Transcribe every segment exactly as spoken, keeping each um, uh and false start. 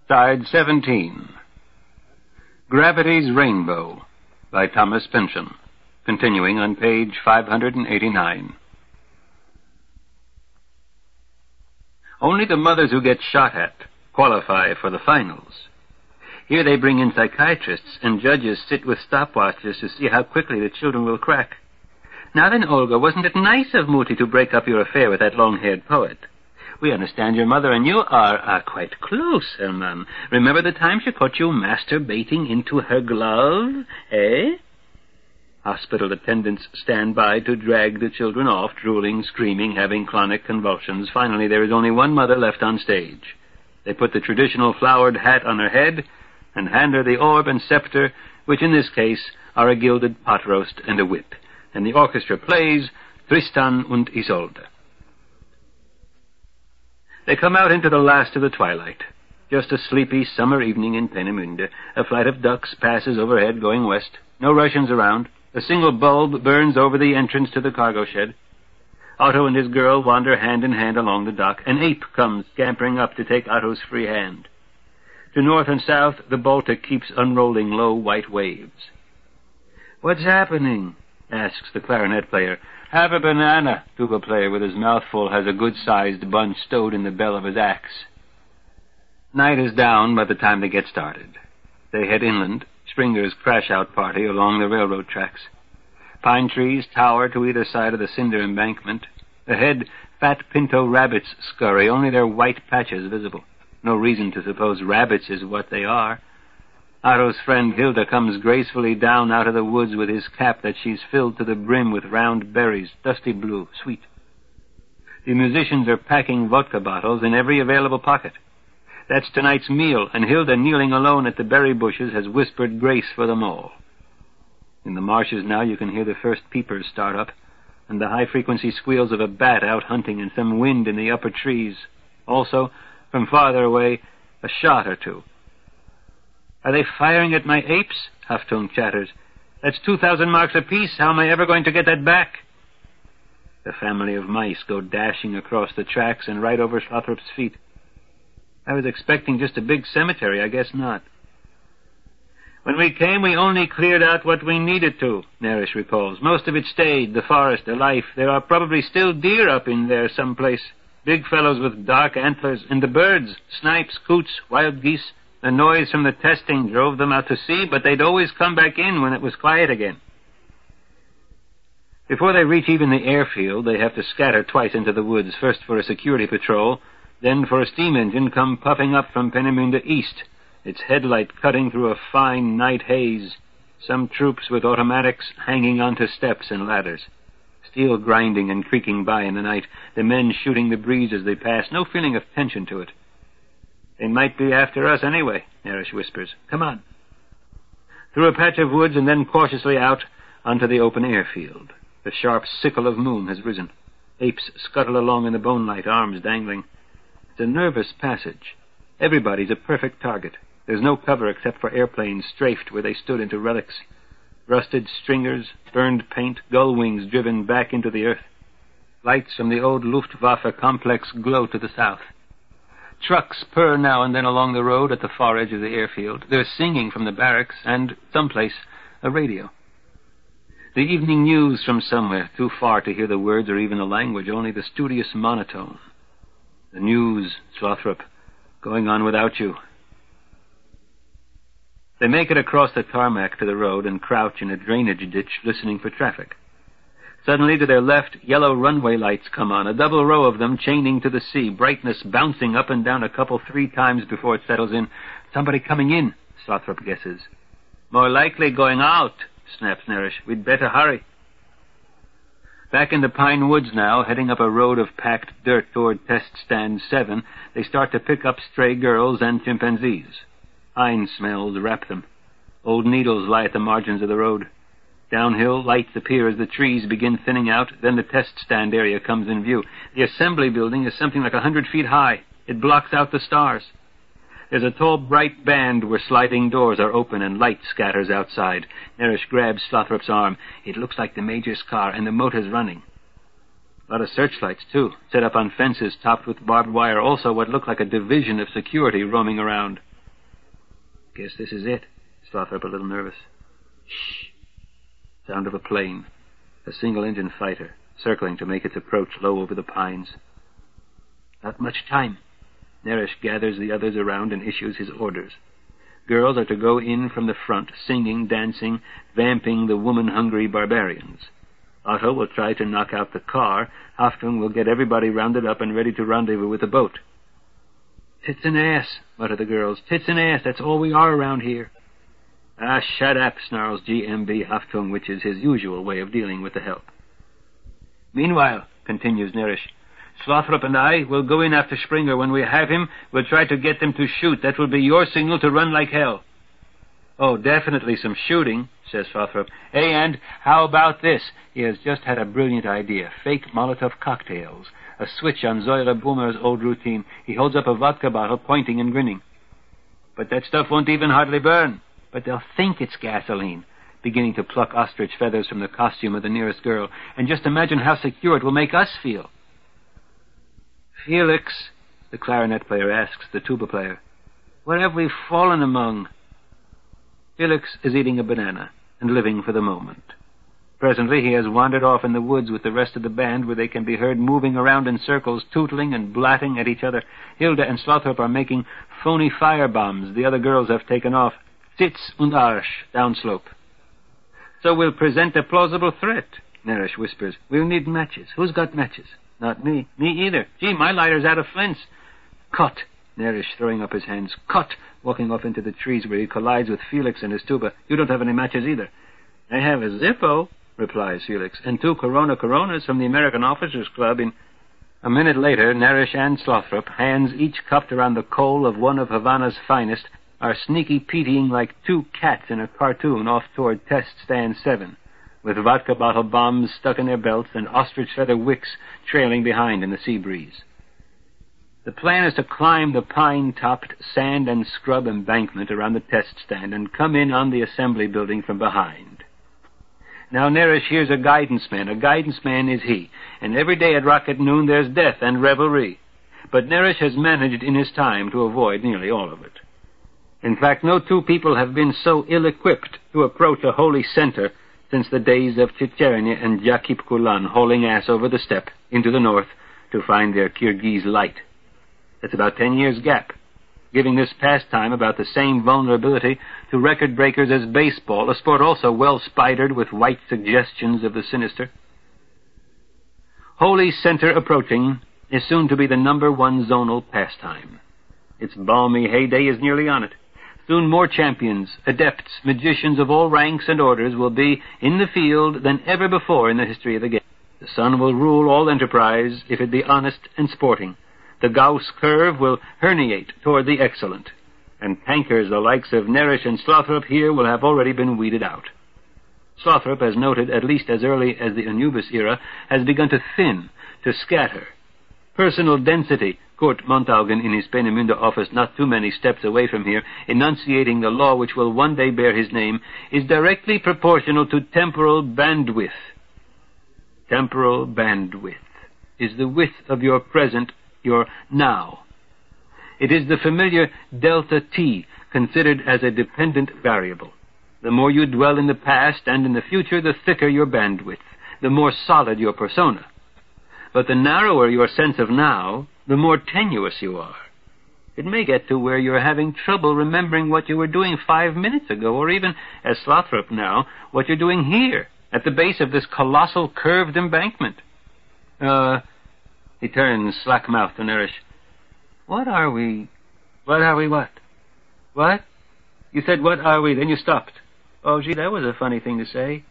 Side seventeen. Gravity's Rainbow by Thomas Pynchon, continuing on page five hundred eighty-nine. Only the mothers who get shot at qualify for the finals. Here they bring in psychiatrists, and judges sit with stopwatches to see how quickly the children will crack. Now then, Olga, wasn't it nice of Muti to break up your affair with that long-haired poet? We understand your mother and you are, are quite close, Herman. Remember the time she caught you masturbating into her glove, eh? Hospital attendants stand by to drag the children off, drooling, screaming, having clonic convulsions. Finally, there is only one mother left on stage. They put the traditional flowered hat on her head and hand her the orb and scepter, which in this case are a gilded pot roast and a whip. And the orchestra plays Tristan und Isolde. They come out into the last of the twilight. Just a sleepy summer evening in Peenemünde. A flight of ducks passes overhead going west. No Russians around. A single bulb burns over the entrance to the cargo shed. Otto and his girl wander hand in hand along the dock. An ape comes scampering up to take Otto's free hand. To north and south, the Baltic keeps unrolling low white waves. "What's happening?" asks the clarinet player. "Have a banana," tuba player with his mouth full has a good-sized bunch stowed in the bell of his axe. Night is down by the time they get started. They head inland, Springer's crash-out party along the railroad tracks. Pine trees tower to either side of the cinder embankment. Ahead, fat pinto rabbits scurry, only their white patches visible. No reason to suppose rabbits is what they are. Otto's friend Hilda comes gracefully down out of the woods with his cap that she's filled to the brim with round berries, dusty blue, sweet. The musicians are packing vodka bottles in every available pocket. That's tonight's meal, and Hilda, kneeling alone at the berry bushes, has whispered grace for them all. In the marshes now you can hear the first peepers start up, and the high-frequency squeals of a bat out hunting and some wind in the upper trees. Also, from farther away, a shot or two. "Are they firing at my apes?" Haftung chatters. "That's two thousand marks apiece. How am I ever going to get that back?" The family of mice go dashing across the tracks and right over Slothrop's feet. I was expecting just a big cemetery. I guess not. "When we came, we only cleared out what we needed to," Narish recalls. "Most of it stayed, the forest, the life. There are probably still deer up in there someplace. Big fellows with dark antlers. And the birds, snipes, coots, wild geese. The noise from the testing drove them out to sea, but they'd always come back in when it was quiet again." Before they reach even the airfield, they have to scatter twice into the woods, first for a security patrol, then for a steam engine come puffing up from Peenemünde east, its headlight cutting through a fine night haze, some troops with automatics hanging onto steps and ladders. Steel grinding and creaking by in the night, the men shooting the breeze as they pass, no feeling of tension to it. "They might be after us anyway," Narish whispers. "Come on." Through a patch of woods and then cautiously out onto the open airfield. The sharp sickle of moon has risen. Apes scuttle along in the bonelight, arms dangling. It's a nervous passage. Everybody's a perfect target. There's no cover except for airplanes strafed where they stood into relics. Rusted stringers, burned paint, gull wings driven back into the earth. Lights from the old Luftwaffe complex glow to the south. Trucks purr now and then along the road at the far edge of the airfield. There's singing from the barracks and, someplace, a radio. The evening news from somewhere, too far to hear the words or even the language, only the studious monotone. "The news, Slothrop, going on without you." They make it across the tarmac to the road and crouch in a drainage ditch listening for traffic. Suddenly, to their left, yellow runway lights come on, a double row of them chaining to the sea, brightness bouncing up and down a couple, three times before it settles in. "Somebody coming in," Slothrop guesses. "More likely going out," snaps Narish. "We'd better hurry." Back in the pine woods now, heading up a road of packed dirt toward Test Stand seven, they start to pick up stray girls and chimpanzees. Pine smells wrap them. Old needles lie at the margins of the road. Downhill, lights appear as the trees begin thinning out, then the test stand area comes in view. The assembly building is something like a hundred feet high. It blocks out the stars. There's a tall, bright band where sliding doors are open and light scatters outside. Narish grabs Slothrop's arm. "It looks like the Major's car, and the motor's running." A lot of searchlights, too, set up on fences topped with barbed wire. Also what looked like a division of security roaming around. Guess this is it. Slothrop a little nervous. Shh. Sound of a plane. A single-engine fighter, circling to make its approach low over the pines. Not much time. Nerish gathers the others around and issues his orders. Girls are to go in from the front, singing, dancing, vamping the woman-hungry barbarians. Otto will try to knock out the car. Haftung will get everybody rounded up and ready to rendezvous with the boat. Tits and ass, mutter the girls. Tits and ass, that's all we are around here. Ah, shut up, snarls G M B Haftung, which is his usual way of dealing with the help. Meanwhile, continues Nerish, Slothrop and I will go in after Springer. When we have him, we'll try to get them to shoot. That will be your signal to run like hell. Oh, definitely some shooting, says Slothrop. Hey, and how about this? He has just had a brilliant idea. Fake Molotov cocktails. A switch on Zoila Boomer's old routine. He holds up a vodka bottle, pointing and grinning. But that stuff won't even hardly burn. But they'll think it's gasoline. Beginning to pluck ostrich feathers from the costume of the nearest girl. And just imagine how secure it will make us feel. Felix, the clarinet player asks the tuba player, what have we fallen among? Felix is eating a banana and living for the moment. Presently he has wandered off in the woods with the rest of the band, where they can be heard moving around in circles, tootling and blatting at each other. Hilda and Slothrop are making phony fire bombs. The other girls have taken off Tits und Arsch downslope. So we'll present a plausible threat, Nerish whispers. We'll need matches. Who's got matches? Not me. Me either. Gee, my lighter's out of flints. Cut, Nerish, throwing up his hands. Cut, walking off into the trees where he collides with Felix and his tuba. You don't have any matches either. I have a Zippo, replies Felix, and two Corona Coronas from the American Officers Club in... A minute later, Nerish and Slothrop, hands each cupped around the coal of one of Havana's finest, are sneaky peatying like two cats in a cartoon off toward Test Stand seven, with vodka bottle bombs stuck in their belts and ostrich feather wicks trailing behind in the sea breeze. The plan is to climb the pine-topped sand and scrub embankment around the test stand and come in on the assembly building from behind. Now Nerish here's a guidance man. A guidance man is he, and every day at rocket noon there's death and revelry. But Nerish has managed in his time to avoid nearly all of it. In fact, no two people have been so ill-equipped to approach a holy center since the days of Chicherny and Jakip Kulan hauling ass over the steppe into the north to find their Kyrgyz light. That's about ten years' gap, giving this pastime about the same vulnerability to record breakers as baseball, a sport also well spidered with white suggestions of the sinister. Holy center approaching is soon to be the number one zonal pastime. Its balmy heyday is nearly on it. Soon more champions, adepts, magicians of all ranks and orders will be in the field than ever before in the history of the game. The sun will rule all enterprise if it be honest and sporting. The Gauss curve will herniate toward the excellent, and tankers the likes of Nerish and Slothrop here will have already been weeded out. Slothrop, as noted at least as early as the Anubis era, has begun to thin, to scatter. Personal density, Kurt Montalgen in his Peenemünde office not too many steps away from here, enunciating the law which will one day bear his name, is directly proportional to temporal bandwidth. Temporal bandwidth is the width of your present, your now. It is the familiar delta T, considered as a dependent variable. The more you dwell in the past and in the future, the thicker your bandwidth, the more solid your persona. But the narrower your sense of now, the more tenuous you are. It may get to where you're having trouble remembering what you were doing five minutes ago, or even, as Slothrop now, what you're doing here, at the base of this colossal curved embankment. Uh, he turns slack-mouthed to Nerish. What are we... What are we what? What? You said, what are we, then you stopped. Oh, gee, that was a funny thing to say.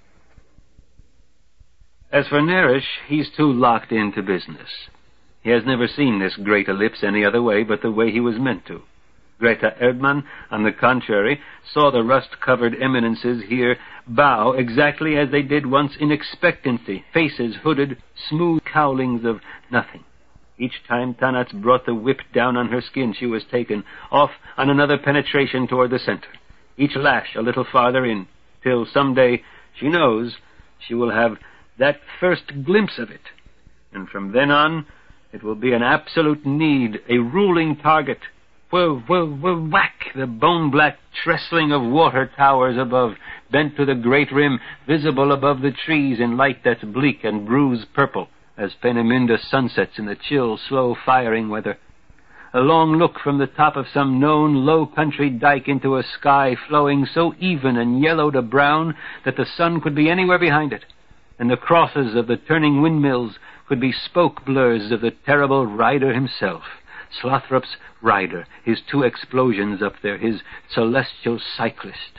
As for Nerish, he's too locked into business. He has never seen this great ellipse any other way but the way he was meant to. Greta Erdmann, on the contrary, saw the rust-covered eminences here bow exactly as they did once in expectancy, faces hooded, smooth cowlings of nothing. Each time Tanats brought the whip down on her skin, she was taken off on another penetration toward the center, each lash a little farther in, till someday, she knows, she will have that first glimpse of it, and from then on it will be an absolute need, a ruling target, whir, whir, whir, whack! The bone-black trestling of water towers above, bent to the great rim, visible above the trees in light that's bleak and bruise-purple, as Peenemünde sunsets in the chill, slow-firing weather. A long look from the top of some known low-country dike into a sky flowing so even and yellow to brown that the sun could be anywhere behind it, and the crosses of the turning windmills could be spoke blurs of the terrible rider himself, Slothrop's rider, his two explosions up there, his celestial cyclist.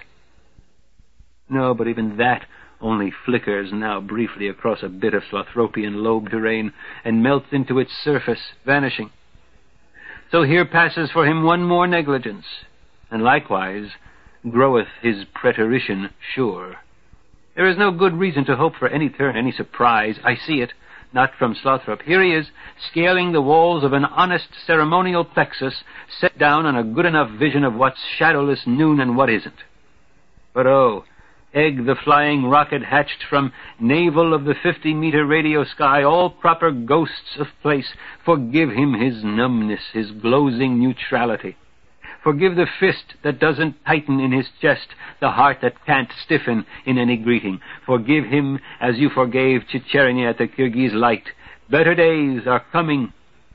No, but even that only flickers now briefly across a bit of Slothropian lobe terrain and melts into its surface, vanishing. So here passes for him one more negligence, and likewise groweth his preterition sure. There is no good reason to hope for any turn, any surprise. I see it, not from Slothrop. Here he is, scaling the walls of an honest ceremonial plexus, set down on a good enough vision of what's shadowless noon and what isn't. But oh, Egg, the flying rocket hatched from navel of the fifty-meter radio sky, all proper ghosts of place, forgive him his numbness, his glozing neutrality. Forgive the fist that doesn't tighten in his chest, the heart that can't stiffen in any greeting. Forgive him as you forgave Chicherny at the Kirghiz light. Better days are coming.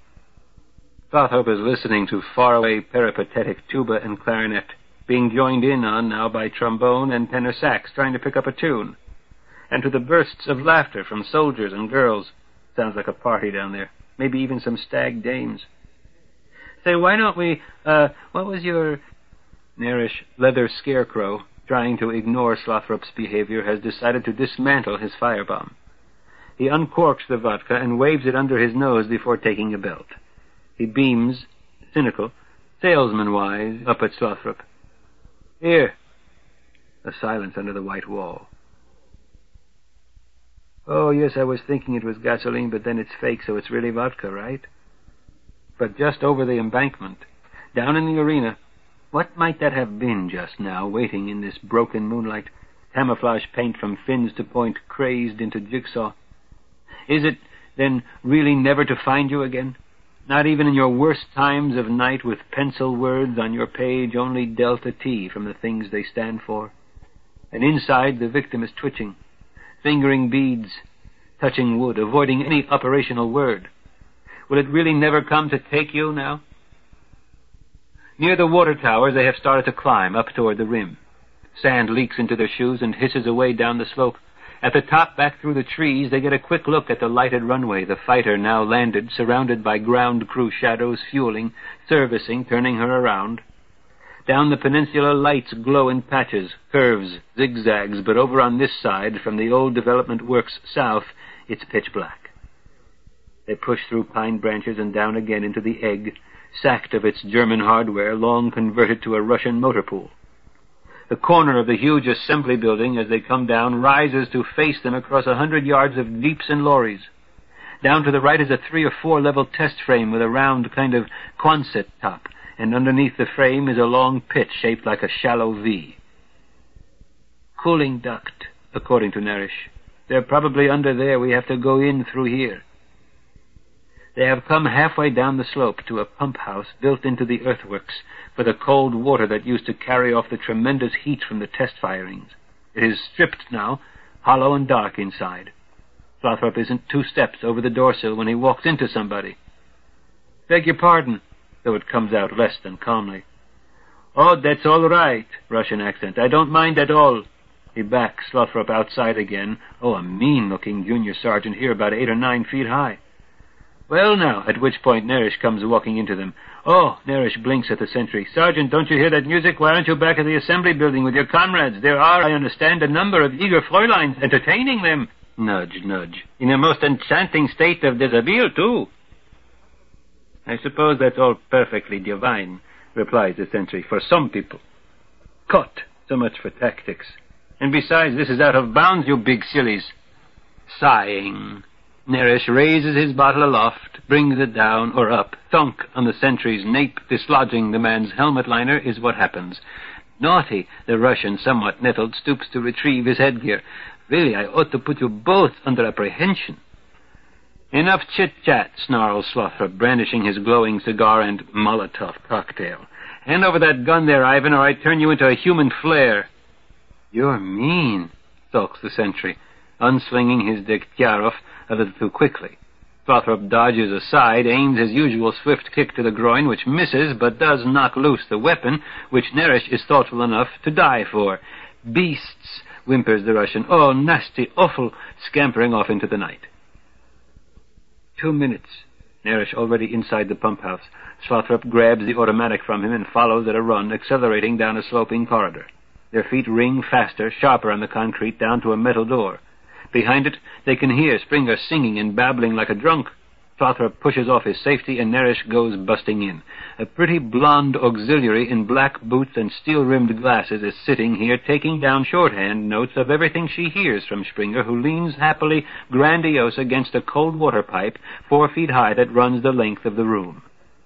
Slothrop is listening to faraway peripatetic tuba and clarinet, being joined in on now by trombone and tenor sax, trying to pick up a tune, and to the bursts of laughter from soldiers and girls. Sounds like a party down there. Maybe even some stag dames. Say, why don't we, uh, what was your... Narish leather scarecrow, trying to ignore Slothrop's behavior, has decided to dismantle his firebomb. He uncorks the vodka and waves it under his nose before taking a belt. He beams, cynical, salesman-wise, up at Slothrop. Here. A silence under the white wall. Oh, yes, I was thinking it was gasoline, but then it's fake, so it's really vodka, right? But just over the embankment, down in the arena, what might that have been just now, waiting in this broken moonlight, camouflage paint from fins to point, crazed into jigsaw? Is it, then, really never to find you again? Not even in your worst times of night, with pencil words on your page, only delta T from the things they stand for. And inside, the victim is twitching, fingering beads, touching wood, avoiding any operational word. Will it really never come to take you now? Near the water towers, they have started to climb up toward the rim. Sand leaks into their shoes and hisses away down the slope. At the top, back through the trees, they get a quick look at the lighted runway, the fighter now landed, surrounded by ground crew shadows, fueling, servicing, turning her around. Down the peninsula, lights glow in patches, curves, zigzags, but over on this side, from the old development works south, it's pitch black. They push through pine branches and down again into the Egg, sacked of its German hardware, long converted to a Russian motor pool. The corner of the huge assembly building, as they come down, rises to face them across a hundred yards of jeeps and lorries. Down to the right is a three or four level test frame with a round kind of Quonset top, and underneath the frame is a long pit shaped like a shallow V. Cooling duct, according to Narish. They're probably under there. We have to go in through here. They have come halfway down the slope to a pump house built into the earthworks for the cold water that used to carry off the tremendous heat from the test firings. It is stripped now, hollow and dark inside. Slothrop isn't two steps over the doorsill when he walks into somebody. Beg your pardon, though it comes out less than calmly. Oh, that's all right, Russian accent. I don't mind at all. He backs Slothrop outside again. Oh, a mean-looking junior sergeant here, about eight or nine feet high. Well, now, at which point Narish comes walking into them. Oh, Narish blinks at the sentry. Sergeant, don't you hear that music? Why aren't you back at the assembly building with your comrades? There are, I understand, a number of eager Fräuleins entertaining them. Nudge, nudge. In a most enchanting state of dishabille, too. I suppose that's all perfectly divine, replies the sentry, for some people. Cut. So much for tactics. And besides, this is out of bounds, you big sillies. Sighing, Narish raises his bottle aloft, brings it down or up. Thunk on the sentry's nape, dislodging the man's helmet liner, is what happens. Naughty, the Russian, somewhat nettled, stoops to retrieve his headgear. Really, I ought to put you both under apprehension. Enough chit-chat, snarls Slothrop, brandishing his glowing cigar and Molotov cocktail. Hand over that gun there, Ivan, or I turn you into a human flare. You're mean, sulks the sentry, unslinging his Degtyaroff a little too quickly. Slothrop dodges aside, aims his usual swift kick to the groin, which misses, but does knock loose the weapon, which Nerish is thoughtful enough to die for. Beasts, whimpers the Russian. Oh, nasty, awful, scampering off into the night. Two minutes. Nerish already inside the pump house. Slothrop grabs the automatic from him and follows at a run, accelerating down a sloping corridor. Their feet ring faster, sharper on the concrete, down to a metal door. Behind it, they can hear Springer singing and babbling like a drunk. Slothrop pushes off his safety, and Nerish goes busting in. A pretty blonde auxiliary in black boots and steel-rimmed glasses is sitting here, taking down shorthand notes of everything she hears from Springer, who leans happily grandiose against a cold water pipe four feet high that runs the length of the room.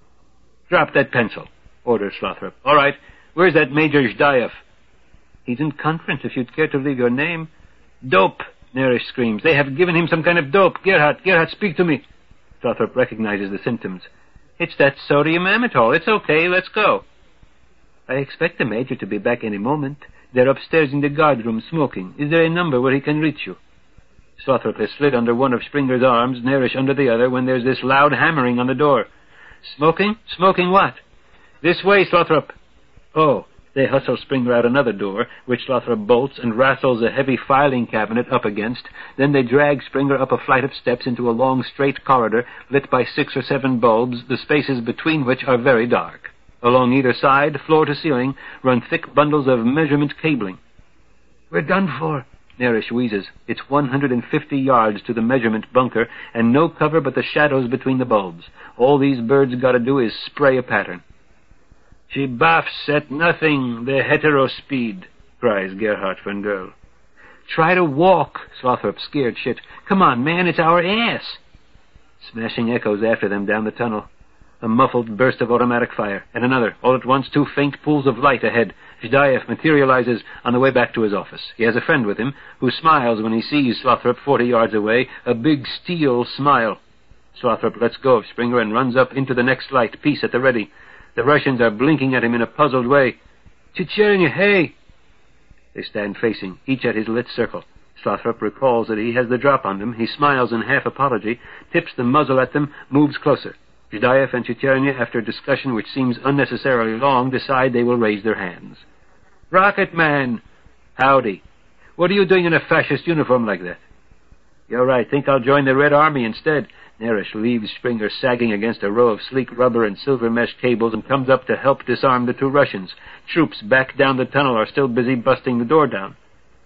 "Drop that pencil," orders Slothrop. "All right. Where's that Major Zhdayev?" "He's in conference, if you'd care to leave your name." "Dope!" Nerish screams. "They have given him some kind of dope. Gerhardt, Gerhardt, speak to me." Slothrop recognizes the symptoms. "It's that sodium amytal. It's okay. Let's go." "I expect the Major to be back any moment. They're upstairs in the guardroom smoking. Is there a number where he can reach you?" Slothrop has slid under one of Springer's arms, Nerish under the other, when there's this loud hammering on the door. "Smoking? Smoking what?" "This way, Slothrop." "Oh." They hustle Springer out another door, which Slothrop bolts and rattles a heavy filing cabinet up against. Then they drag Springer up a flight of steps into a long, straight corridor lit by six or seven bulbs, the spaces between which are very dark. Along either side, floor to ceiling, run thick bundles of measurement cabling. "We're done for," Nerish wheezes. It's one hundred fifty yards to the measurement bunker, and no cover but the shadows between the bulbs. All these birds gotta do is spray a pattern. "She baffs at nothing, the hetero-speed," cries Gerhardt von Girl. "Try to walk," Slothrop, scared shit. "Come on, man, it's our ass." Smashing echoes after them down the tunnel. A muffled burst of automatic fire, and another, all at once two faint pools of light ahead. Zhdayev materializes on the way back to his office. He has a friend with him, who smiles when he sees Slothrop forty yards away, a big steel smile. Slothrop lets go of Springer and runs up into the next light, piece at the ready. The Russians are blinking at him in a puzzled way. "Chichernya, hey!" They stand facing, each at his lit circle. Slothrop recalls that he has the drop on them. He smiles in half apology, tips the muzzle at them, moves closer. Zhdayev and Chichernya, after a discussion which seems unnecessarily long, decide they will raise their hands. "Rocket Man!" "Howdy. What are you doing in a fascist uniform like that?" "You're right. Think I'll join the Red Army instead." Nerish leaves Springer sagging against a row of sleek rubber and silver mesh cables and comes up to help disarm the two Russians. Troops back down the tunnel are still busy busting the door down.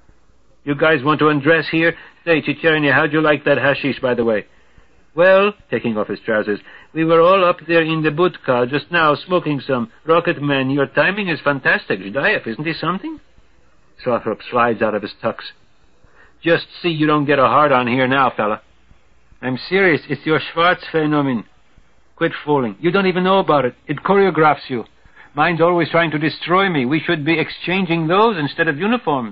"You guys want to undress here? Say, Chichernya, how'd you like that hashish, by the way?" "Well," taking off his trousers, "we were all up there in the budka just now smoking some. Rocket Man, your timing is fantastic. Zhdayev, isn't he something?" Slothrop slides out of his tux. "Just see you don't get a hard-on here now, fella." "I'm serious. It's your Schwarz phenomenon." "Quit fooling. You don't even know about it. It choreographs you. Mine's always trying to destroy me. We should be exchanging those instead of uniforms."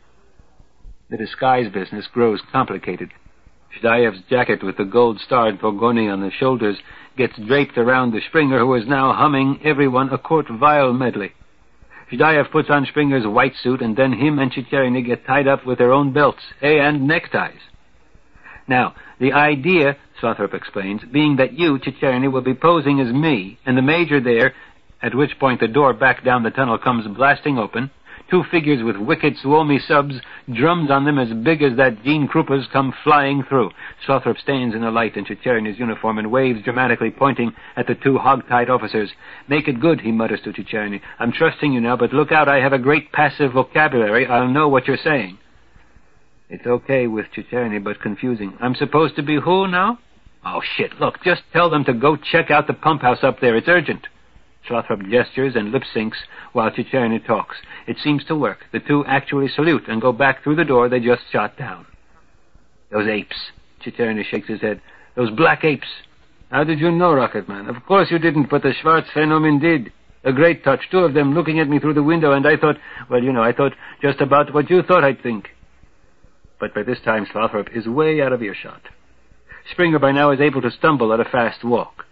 The disguise business grows complicated. Zhdayev's jacket with the gold-starred pogoni on the shoulders gets draped around the Springer, who is now humming everyone a Kurt Weill medley. Zhdayev puts on Springer's white suit, and then him and Chicherny get tied up with their own belts, hey, and neckties. Now, the idea, Slothrop explains, being that you, Chicherny, will be posing as me, and the Major there, at which point the door back down the tunnel comes blasting open, two figures with wicked Suomi subs, drums on them as big as that Gene Krupa's, come flying through. Slothrop stands in the light in Chicherny's uniform and waves dramatically, pointing at the two hog-tied officers. "Make it good," he mutters to Chicherny. "I'm trusting you now, but look out, I have a great passive vocabulary. I'll know what you're saying." It's okay with Chicherny, but confusing. "I'm supposed to be who now?" "Oh, shit, look, just tell them to go check out the pump house up there. It's urgent." Slothrop gestures and lip-syncs while Chicherny talks. It seems to work. The two actually salute and go back through the door they just shot down. "Those apes." Chicherny shakes his head. "Those black apes." "How did you know, Rocket Man?" "Of course you didn't, but the Schwarz phenomenon did. A great touch, two of them looking at me through the window, and I thought, well, you know, I thought just about what you thought I'd think." But by this time Slothrop is way out of earshot. Springer by now is able to stumble at a fast walk.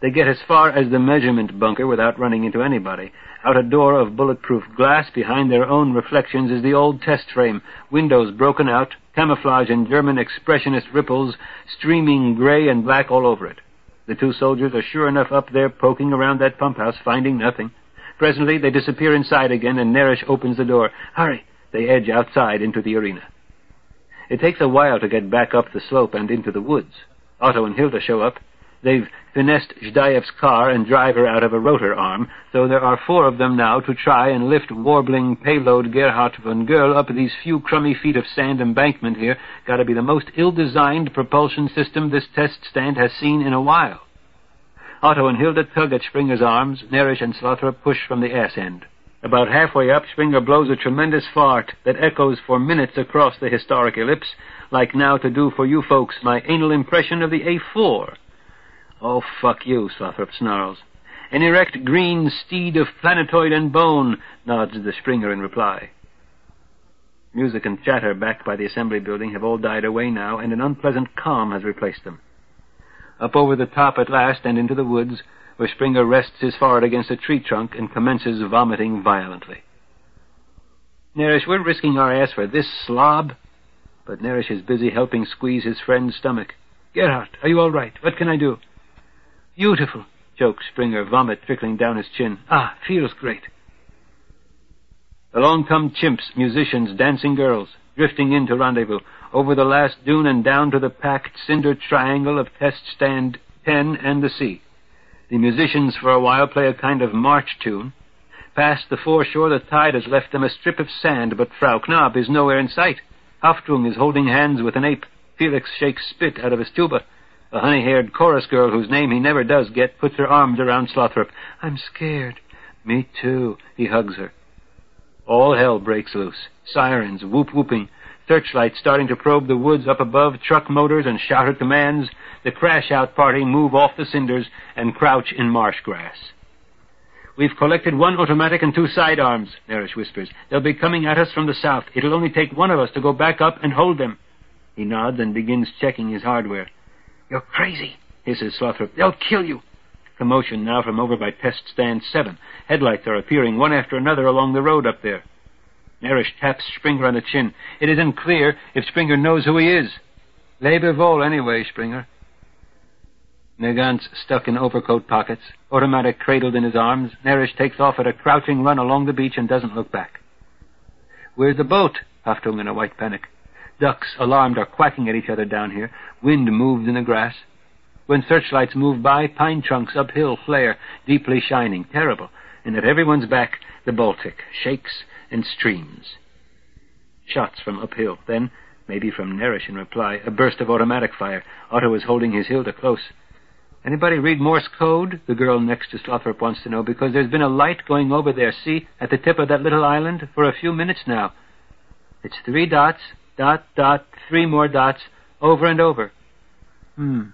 They get as far as the measurement bunker without running into anybody. Out a door of bulletproof glass behind their own reflections is the old test frame, windows broken out, camouflage in German expressionist ripples, streaming gray and black all over it. The two soldiers are sure enough up there poking around that pump house, finding nothing. Presently they disappear inside again, and Nerish opens the door. Hurry! They edge outside into the arena. It takes a while to get back up the slope and into the woods. Otto and Hilda show up. They've finessed Zhdaev's car and drive her out of a rotor arm, so there are four of them now to try and lift warbling payload Gerhard von Gerl up these few crummy feet of sand embankment here. Gotta be the most ill-designed propulsion system this test stand has seen in a while. Otto and Hilda tug at Springer's arms. Nerish and Slothrop push from the ass end. About halfway up, Springer blows a tremendous fart that echoes for minutes across the historic ellipse, like now to do for you folks my anal impression of the A four. Oh, fuck you, Slothrop snarls. An erect green steed of planetoid and bone, nods the Springer in reply. Music and chatter back by the assembly building have all died away now, and an unpleasant calm has replaced them. Up over the top at last and into the woods, where Springer rests his forehead against a tree trunk and commences vomiting violently. Nerish, we're risking our ass for this slob. But Nerish is busy helping squeeze his friend's stomach. Gerhard, are you all right? What can I do? Beautiful, chokes Springer, vomit trickling down his chin. Ah, feels great. Along come chimps, musicians, dancing girls, drifting in to rendezvous, over the last dune and down to the packed cinder triangle of test stand ten and the sea. The musicians for a while play a kind of march tune. Past the foreshore, the tide has left them a strip of sand, but Frau Knapp is nowhere in sight. Haftung is holding hands with an ape. Felix shakes spit out of his tuba. A honey-haired chorus girl, whose name he never does get, puts her arms around Slothrop. I'm scared. Me too. He hugs her. All hell breaks loose. Sirens, whoop-whooping. Searchlights starting to probe the woods up above, truck motors and shouted commands. The crash-out party move off the cinders and crouch in marsh grass. We've collected one automatic and two sidearms, Nerish whispers. They'll be coming at us from the south. It'll only take one of us to go back up and hold them. He nods and begins checking his hardware. You're crazy, hisses Slothrop. They'll kill you. Commotion now from over by test stand seven. Headlights are appearing one after another along the road up there. Nerish taps Springer on the chin. It isn't clear if Springer knows who he is. Lebe wohl anyway, Springer. Nagant's stuck in overcoat pockets, automatic cradled in his arms. Nerish takes off at a crouching run along the beach and doesn't look back. Where's the boat? Haftung in a white panic. Ducks, alarmed, are quacking at each other down here. Wind moves in the grass. When searchlights move by, pine trunks uphill flare, deeply shining, terrible. And at everyone's back, the Baltic shakes and streams. Shots from uphill. Then, maybe from Nerish in reply, a burst of automatic fire. Otto is holding his Hilda close. Anybody read Morse code? The girl next to Slothrop wants to know, because there's been a light going over there, see, at the tip of that little island, for a few minutes now. It's three dots, dot, dot, three more dots, over and over. Hmm.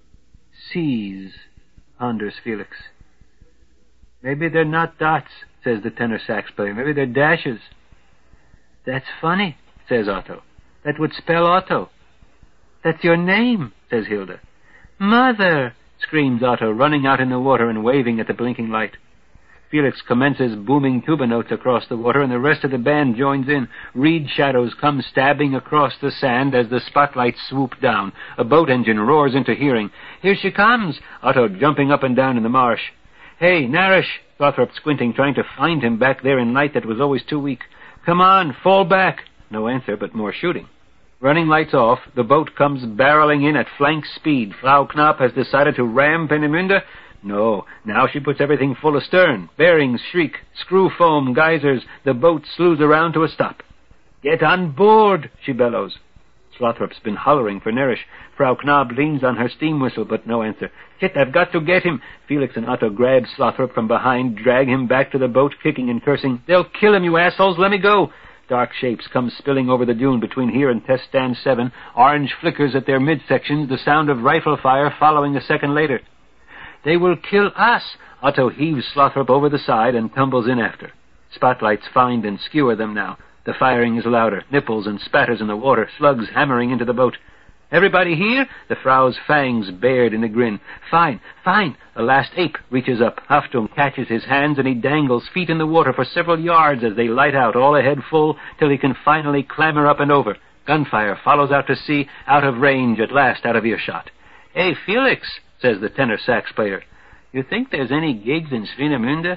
Seas, ponders Felix. Maybe they're not dots, says the tenor sax player. Maybe they're dashes. That's funny, says Otto. That would spell Otto. That's your name, says Hilda. Mother, screams Otto, running out in the water and waving at the blinking light. Felix commences booming tuba notes across the water, and the rest of the band joins in. Reed shadows come stabbing across the sand as the spotlights swoop down. A boat engine roars into hearing. Here she comes, Otto jumping up and down in the marsh. Hey, Nerish, Slothrop squinting, trying to find him back there in light that was always too weak. Come on, fall back. No answer, but more shooting. Running lights off, the boat comes barreling in at flank speed. Frau Knapp has decided to ram Peenemünde. No, now she puts everything full astern. Bearings shriek, screw foam, geysers. The boat slews around to a stop. Get on board, she bellows. Slothrop's been hollering for Nerish. Frau Knapp leans on her steam whistle, but no answer. Shit, I've got to get him. Felix and Otto grab Slothrop from behind, drag him back to the boat, kicking and cursing. They'll kill him, you assholes. Let me go. Dark shapes come spilling over the dune between here and test stand seven. Orange flickers at their midsections, the sound of rifle fire following a second later. They will kill us. Otto heaves Slothrop over the side and tumbles in after. Spotlights find and skewer them now. The firing is louder. Nipples and spatters in the water, slugs hammering into the boat. Everybody here? The Frau's fangs bared in a grin. Fine, fine. The last ape reaches up. Haftung catches his hands, and he dangles feet in the water for several yards as they light out, all ahead full, till he can finally clamber up and over. Gunfire follows out to sea, out of range, at last out of earshot. Hey, Felix, says the tenor sax player, you think there's any gigs in Swinemünde?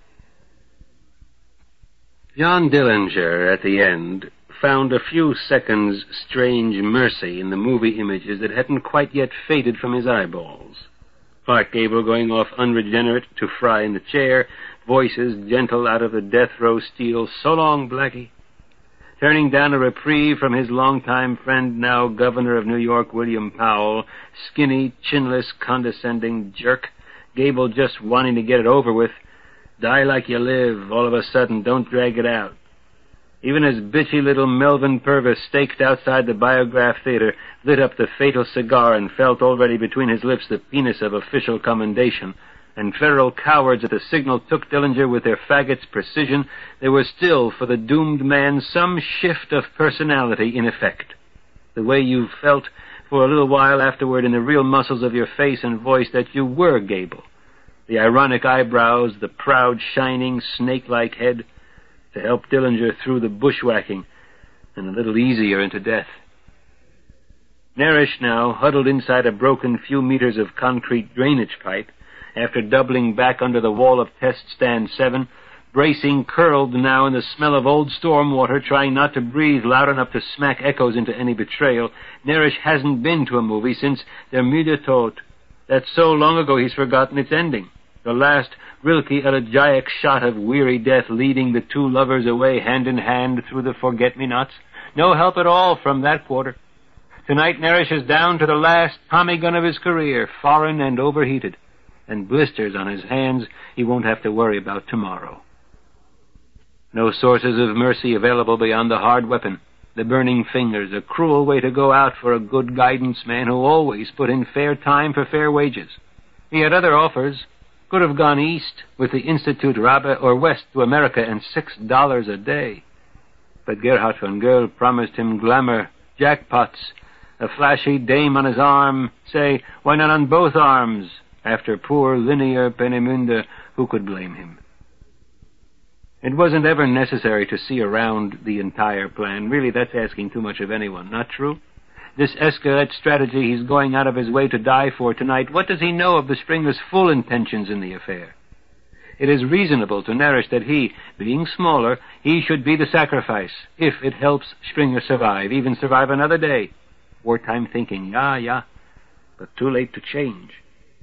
John Dillinger, at the end, found a few seconds' strange mercy in the movie images that hadn't quite yet faded from his eyeballs. Clark Gable going off unregenerate to Fry in the chair, voices gentle out of the death-row steel, so long, Blackie. Turning down a reprieve from his longtime friend, now governor of New York, William Powell, skinny, chinless, condescending jerk, Gable just wanting to get it over with. Die like you live, all of a sudden, don't drag it out. Even as bitchy little Melvin Purvis, staked outside the Biograph Theater, lit up the fatal cigar and felt already between his lips the penis of official commendation, and feral cowards at the signal took Dillinger with their faggots' precision, there was still, for the doomed man, some shift of personality in effect. The way you felt for a little while afterward in the real muscles of your face and voice that you were Gable. The ironic eyebrows, the proud, shining, snake-like head, to help Dillinger through the bushwhacking and a little easier into death. Narish now, huddled inside a broken few meters of concrete drainage pipe, after doubling back under the wall of Test Stand seven, bracing curled now in the smell of old storm water, trying not to breathe loud enough to smack echoes into any betrayal, Narish hasn't been to a movie since Der Müde Tod. That's so long ago he's forgotten its ending. The last Rilke elegiac shot of weary death leading the two lovers away hand in hand through the forget-me-nots. No help at all from that quarter. Tonight Narish is down to the last Tommy gun of his career, foreign and overheated, and blisters on his hands he won't have to worry about tomorrow. No sources of mercy available beyond the hard weapon, the burning fingers, a cruel way to go out for a good guidance man who always put in fair time for fair wages. He had other offers. Could have gone east with the Institute Rabbe or west to America and six dollars a day. But Gerhard von Goell promised him glamour, jackpots, a flashy dame on his arm, say, why not on both arms? After poor linear Peenemünde, who could blame him? It wasn't ever necessary to see around the entire plan. Really, that's asking too much of anyone, not true? This Escaret strategy he's going out of his way to die for tonight, what does he know of the Springer's full intentions in the affair? It is reasonable to Narish that he, being smaller, he should be the sacrifice, if it helps Springer survive, even survive another day. Wartime thinking, yeah, yeah, but too late to change.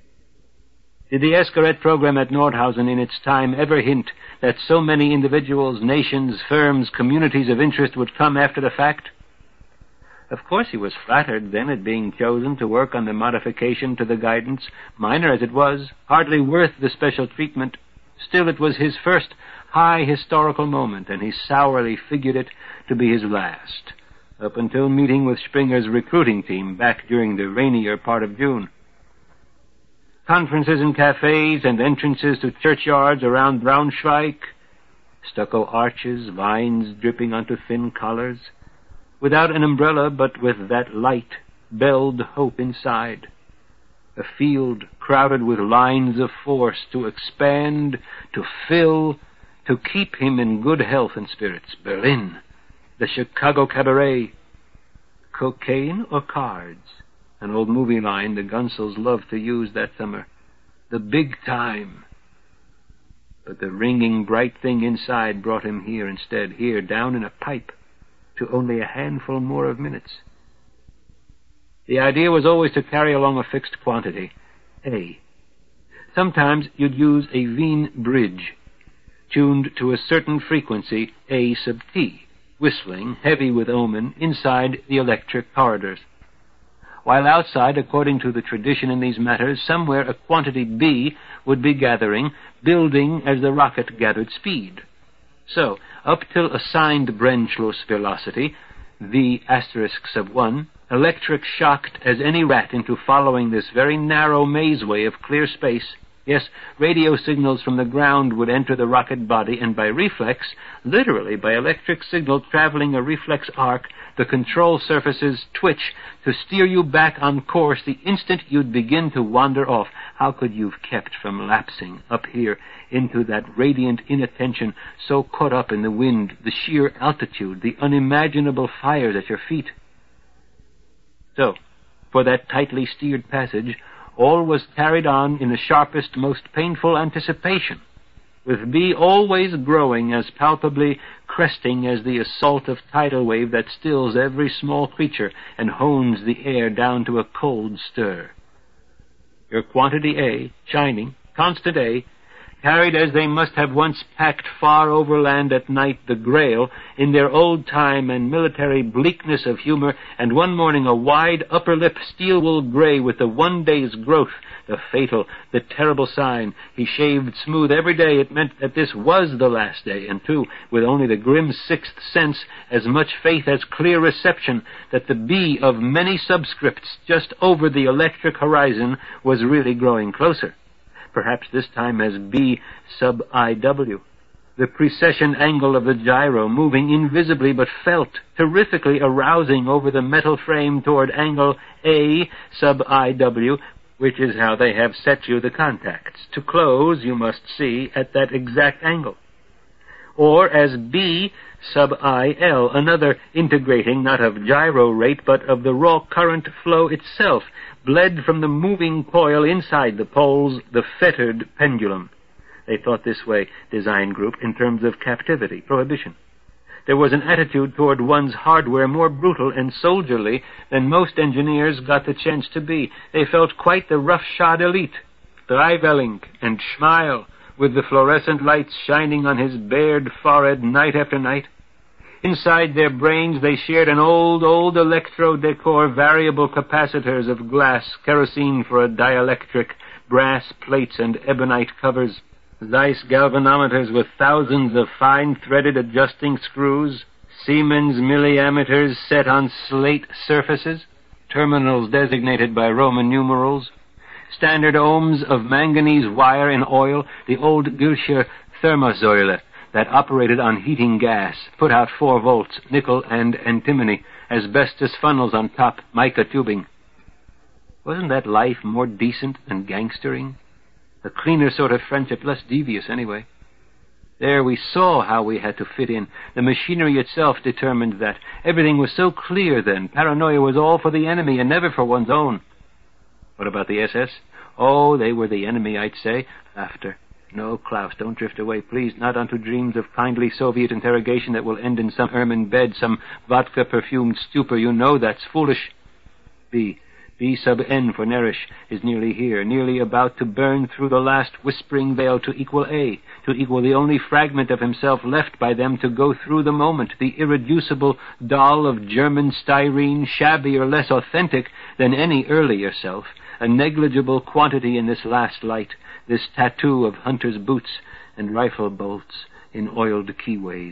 Did the Escaret program at Nordhausen in its time ever hint that so many individuals, nations, firms, communities of interest would come after the fact? Of course he was flattered then at being chosen to work on the modification to the guidance, minor as it was, hardly worth the special treatment. Still, it was his first high historical moment, and he sourly figured it to be his last, up until meeting with Springer's recruiting team back during the rainier part of June. Conferences in cafes and entrances to churchyards around Braunschweig, stucco arches, vines dripping onto thin collars, without an umbrella, but with that light, belled hope inside. A field crowded with lines of force to expand, to fill, to keep him in good health and spirits. Berlin, the Chicago Cabaret. Cocaine or cards? An old movie line the Gunsels loved to use that summer. The big time. But the ringing bright thing inside brought him here instead, here, down in a pipe, to only a handful more of minutes. The idea was always to carry along a fixed quantity, A. Sometimes you'd use a Wien bridge, tuned to a certain frequency, A sub T, whistling, heavy with omen, inside the electric corridors. While outside, according to the tradition in these matters, somewhere a quantity B would be gathering, building as the rocket gathered speed. So, up till assigned Brennschluss velocity, V asterisk sub one, electric shocked as any rat into following this very narrow mazeway of clear space, Yes, radio signals from the ground would enter the rocket body, and by reflex, literally by electric signal traveling a reflex arc, the control surfaces twitch to steer you back on course the instant you'd begin to wander off. How could you have kept from lapsing up here into that radiant inattention, so caught up in the wind, the sheer altitude, the unimaginable fires at your feet? So, for that tightly steered passage, all was carried on in the sharpest, most painful anticipation, with B always growing as palpably cresting as the assault of tidal wave that stills every small creature and hones the air down to a cold stir. Your quantity A, shining, constant A, carried as they must have once packed far overland at night the Grail in their old-time and military bleakness of humor, and one morning a wide upper-lip steel-wool gray with the one day's growth, the fatal, the terrible sign. He shaved smooth every day. It meant that this was the last day, and too, with only the grim sixth sense, as much faith as clear reception, that the B of many subscripts just over the electric horizon was really growing closer. Perhaps this time as B sub I W, the precession angle of the gyro moving invisibly but felt, terrifically arousing over the metal frame toward angle A sub I W, which is how they have set you the contacts. To close, you must see at that exact angle. Or as B sub I L, another integrating not of gyro rate but of the raw current flow itself, bled from the moving coil inside the poles, the fettered pendulum. They thought this way, design group, in terms of captivity, prohibition. There was an attitude toward one's hardware more brutal and soldierly than most engineers got the chance to be. They felt quite the roughshod elite, Dreifeling and Schmeil, with the fluorescent lights shining on his bared forehead night after night. Inside their brains they shared an old, old electro-decor variable capacitors of glass, kerosene for a dielectric, brass plates and ebonite covers, Zeiss galvanometers with thousands of fine-threaded adjusting screws, Siemens milliammeters set on slate surfaces, terminals designated by Roman numerals, standard ohms of manganese wire in oil, the old Gilscher thermosäule that operated on heating gas, put out four volts, nickel and antimony, asbestos funnels on top, mica tubing. Wasn't that life more decent than gangstering? A cleaner sort of friendship, less devious anyway. There we saw how we had to fit in. The machinery itself determined that. Everything was so clear then. Paranoia was all for the enemy and never for one's own. What about the S S? Oh, they were the enemy, I'd say. Laughter. No, Klaus, don't drift away, please, not onto dreams of kindly Soviet interrogation that will end in some ermine bed, some vodka-perfumed stupor. You know that's foolish. B. B sub N for Nerish is nearly here, nearly about to burn through the last whispering veil to equal A, to equal the only fragment of himself left by them to go through the moment, the irreducible doll of German styrene, shabbier, less authentic than any earlier self, a negligible quantity in this last light, this tattoo of hunter's boots and rifle bolts in oiled keyways.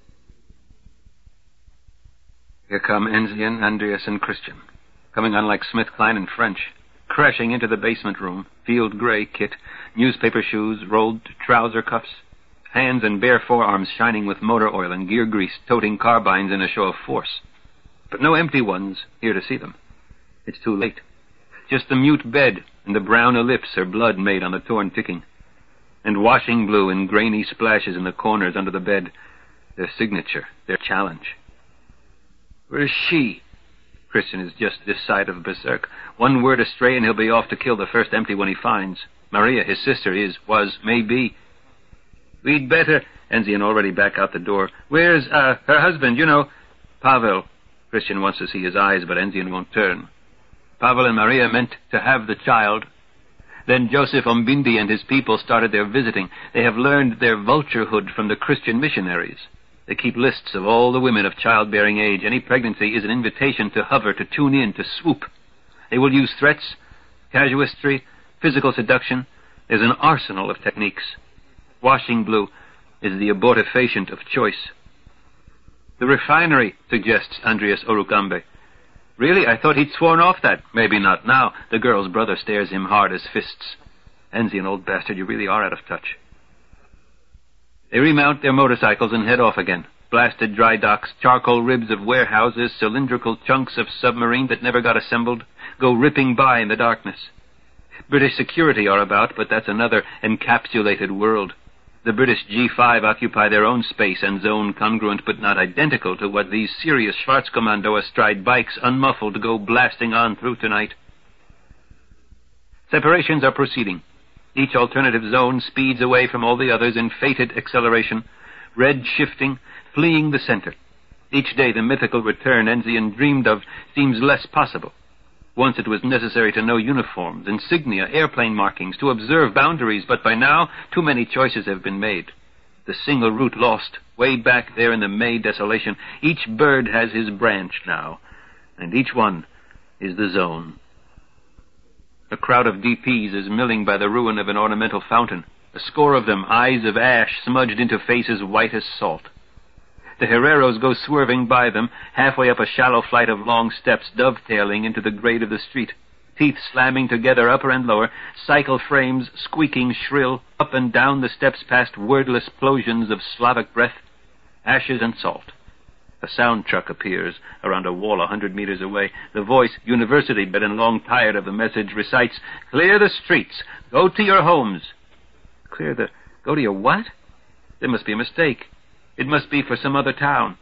Here come Enzian, Andreas, and Christian, coming on like Smith, Klein, and French, crashing into the basement room, field gray kit, newspaper shoes, rolled trouser cuffs, hands and bare forearms shining with motor oil and gear grease, toting carbines in a show of force. But no empty ones here to see them. It's too late. Just the mute bed and the brown ellipse her blood made on the torn ticking, and washing blue in grainy splashes in the corners under the bed, their signature, their challenge. Where's she? Christian is just this side of berserk. One word astray and he'll be off to kill the first empty one he finds. Maria, his sister, is, was, may be. We'd better... Enzian already back out the door. Where's, uh, her husband, you know? Pavel. Christian wants to see his eyes, but Enzian won't turn. Pavel and Maria meant to have the child. Then Joseph Ombindi and his people started their visiting. They have learned their vulturehood from the Christian missionaries. They keep lists of all the women of childbearing age. Any pregnancy is an invitation to hover, to tune in, to swoop. They will use threats, casuistry, physical seduction. There's an arsenal of techniques. Washing blue is the abortifacient of choice. The refinery, suggests Andreas Orukambe. Really? I thought he'd sworn off that. Maybe not now. The girl's brother stares him hard as fists. Enzian, old bastard, you really are out of touch. They remount their motorcycles and head off again. Blasted dry docks, charcoal ribs of warehouses, cylindrical chunks of submarine that never got assembled, go ripping by in the darkness. British security are about, but that's another encapsulated world. The British G five occupy their own space and zone congruent but not identical to what these serious Schwarzkommando astride bikes unmuffled go blasting on through tonight. Separations are proceeding. Each alternative zone speeds away from all the others in fated acceleration, red shifting, fleeing the center. Each day the mythical return Enzian dreamed of seems less possible. Once it was necessary to know uniforms, insignia, airplane markings, to observe boundaries, but by now too many choices have been made. The single route lost, way back there in the May desolation. Each bird has his branch now, and each one is the zone. A crowd of D Ps is milling by the ruin of an ornamental fountain, a score of them, eyes of ash smudged into faces white as salt. The Herreros go swerving by them, halfway up a shallow flight of long steps dovetailing into the grade of the street, teeth slamming together upper and lower, cycle frames squeaking shrill, up and down the steps past wordless plosions of Slavic breath, ashes and salt. A sound truck appears around a wall a hundred meters away. The voice, university-bred and long tired of the message, recites, "Clear the streets. Go to your homes." Clear the... Go to your what? There must be a mistake. It must be for some other town.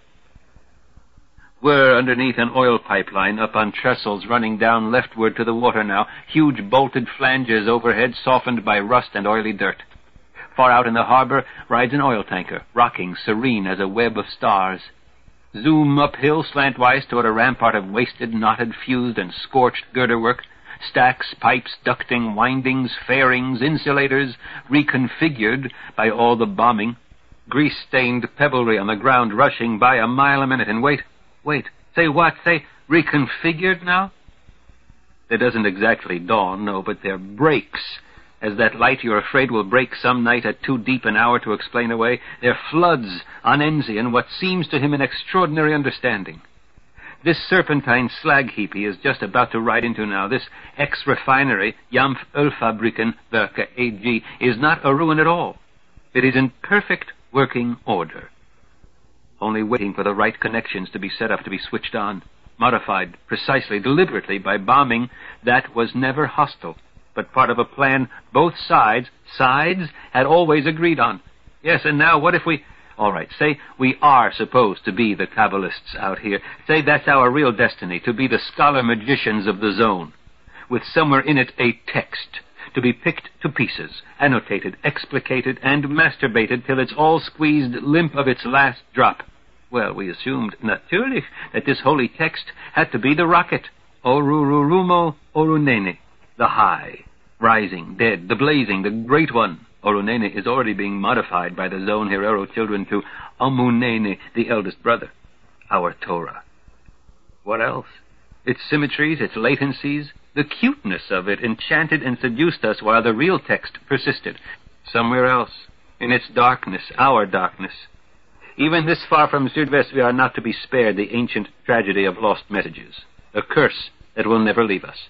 We're underneath an oil pipeline up on trestles running down leftward to the water now, huge bolted flanges overhead softened by rust and oily dirt. Far out in the harbor rides an oil tanker, rocking serene as a web of stars. Zoom uphill slantwise toward a rampart of wasted, knotted, fused, and scorched girderwork, stacks, pipes, ducting, windings, fairings, insulators, reconfigured by all the bombing, grease-stained pebblery on the ground rushing by a mile a minute. And wait, wait, say what? Say reconfigured now? There doesn't exactly dawn, no, but there breaks. As that light you're afraid will break some night at too deep an hour to explain away, there floods on Enzian what seems to him an extraordinary understanding. This serpentine slag heap he is just about to ride into now, this ex-refinery, Jampf Ölfabriken Werke A G, is not a ruin at all. It is in perfect working order, only waiting for the right connections to be set up, to be switched on, modified precisely, deliberately by bombing that was never hostile, but part of a plan both sides, sides, had always agreed on. Yes, and now what if we... All right, say we are supposed to be the Kabbalists out here. Say that's our real destiny, to be the scholar-magicians of the zone, with somewhere in it a text, to be picked to pieces, annotated, explicated, and masturbated till it's all squeezed limp of its last drop. Well, we assumed, natürlich, that this holy text had to be the rocket, Orururumo Orunene, the high, rising, dead, the blazing, the great one. Orunene is already being modified by the Zone Herero children to Amunene, the eldest brother, our Torah. What else? Its symmetries, its latencies, the cuteness of it enchanted and seduced us while the real text persisted. Somewhere else, in its darkness, our darkness. Even this far from Südwest, we are not to be spared the ancient tragedy of lost messages, a curse that will never leave us.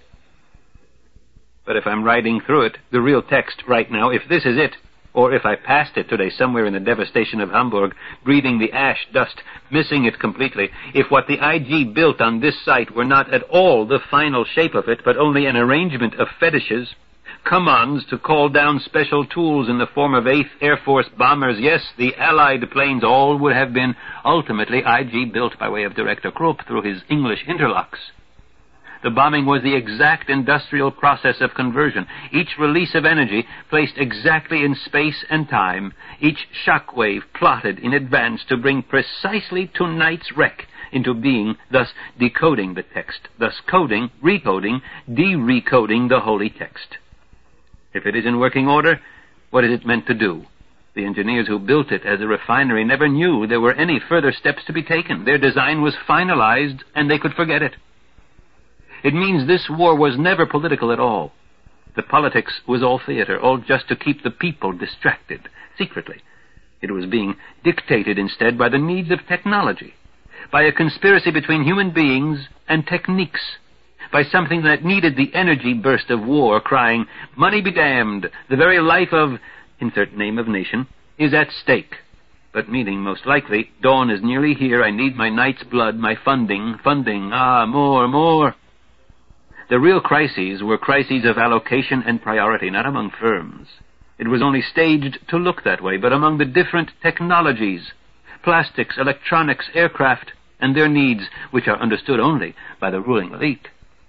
But if I'm riding through it, the real text right now, if this is it, or if I passed it today somewhere in the devastation of Hamburg, breathing the ash dust, missing it completely, if what the I G built on this site were not at all the final shape of it, but only an arrangement of fetishes, commands to call down special tools in the form of eighth Air Force bombers, yes, the Allied planes, all would have been ultimately I G built by way of Director Krupp through his English interlocks. The bombing was the exact industrial process of conversion, each release of energy placed exactly in space and time, each shock wave plotted in advance to bring precisely tonight's wreck into being, thus decoding the text, thus coding, recoding, de-recoding the holy text. If it is in working order, what is it meant to do? The engineers who built it as a refinery never knew there were any further steps to be taken. Their design was finalized, and they could forget it. It means this war was never political at all. The politics was all theater, all just to keep the people distracted, secretly. It was being dictated instead by the needs of technology, by a conspiracy between human beings and techniques. by something that needed the energy burst of war, crying, "Money be damned, the very life of," insert name of nation, "is at stake," but meaning most likely, "Dawn is nearly here, I need my night's blood, my funding, funding, ah, more, more." The real crises were crises of allocation and priority, not among firms. It was only staged to look that way, but among the different technologies, plastics, electronics, aircraft, and their needs, which are understood only by the ruling elite.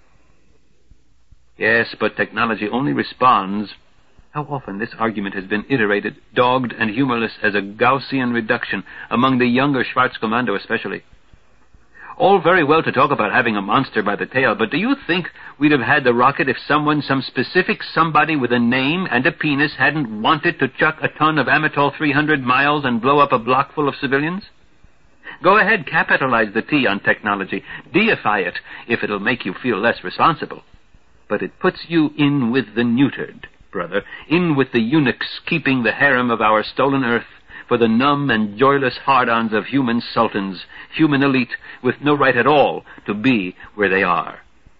Yes, but technology only responds. How often this argument has been iterated, dogged and humorless as a Gaussian reduction, among the younger Schwarzkommando especially. All very well to talk about having a monster by the tail, but do you think we'd have had the rocket if someone, some specific somebody with a name and a penis, hadn't wanted to chuck a ton of Amitol three hundred miles and blow up a block full of civilians? Go ahead, capitalize the T on technology. Deify it, if it'll make you feel less responsible. But it puts you in with the neutered, brother, in with the eunuchs keeping the harem of our stolen earth, for the numb and joyless hard-ons of human sultans, human elite, with no right at all to be where they are.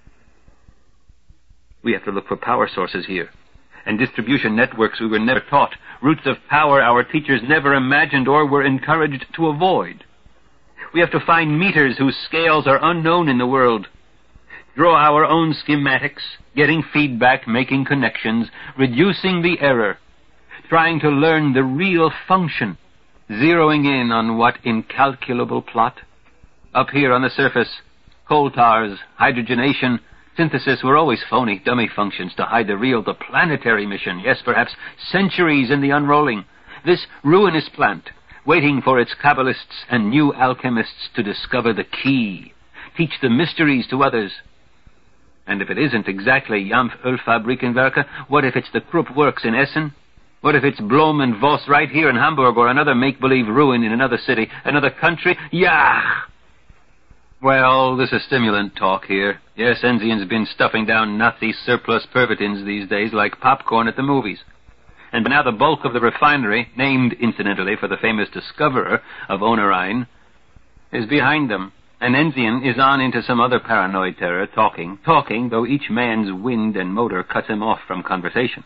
We have to look for power sources here, and distribution networks we were never taught, roots of power our teachers never imagined or were encouraged to avoid. We have to find meters whose scales are unknown in the world, draw our own schematics, getting feedback, making connections, reducing the error, trying to learn the real function, zeroing in on what incalculable plot. Up here on the surface, coal tars, hydrogenation, synthesis were always phony, dummy functions to hide the real, the planetary mission. Yes, perhaps centuries in the unrolling. This ruinous plant, waiting for its Kabbalists and new alchemists to discover the key, teach the mysteries to others. And if it isn't exactly Jampf Ölfabrikenwerke, what if it's the Krupp Works in Essen? What if it's Blom and Voss right here in Hamburg, or another make-believe ruin in another city, another country? Yah! Well, this is stimulant talk here. Yes, Enzian's been stuffing down Nazi surplus pervitins these days like popcorn at the movies. And now the bulk of the refinery, named incidentally for the famous discoverer of Onarine, is behind them. And Enzian is on into some other paranoid terror, talking, talking, though each man's wind and motor cuts him off from conversation.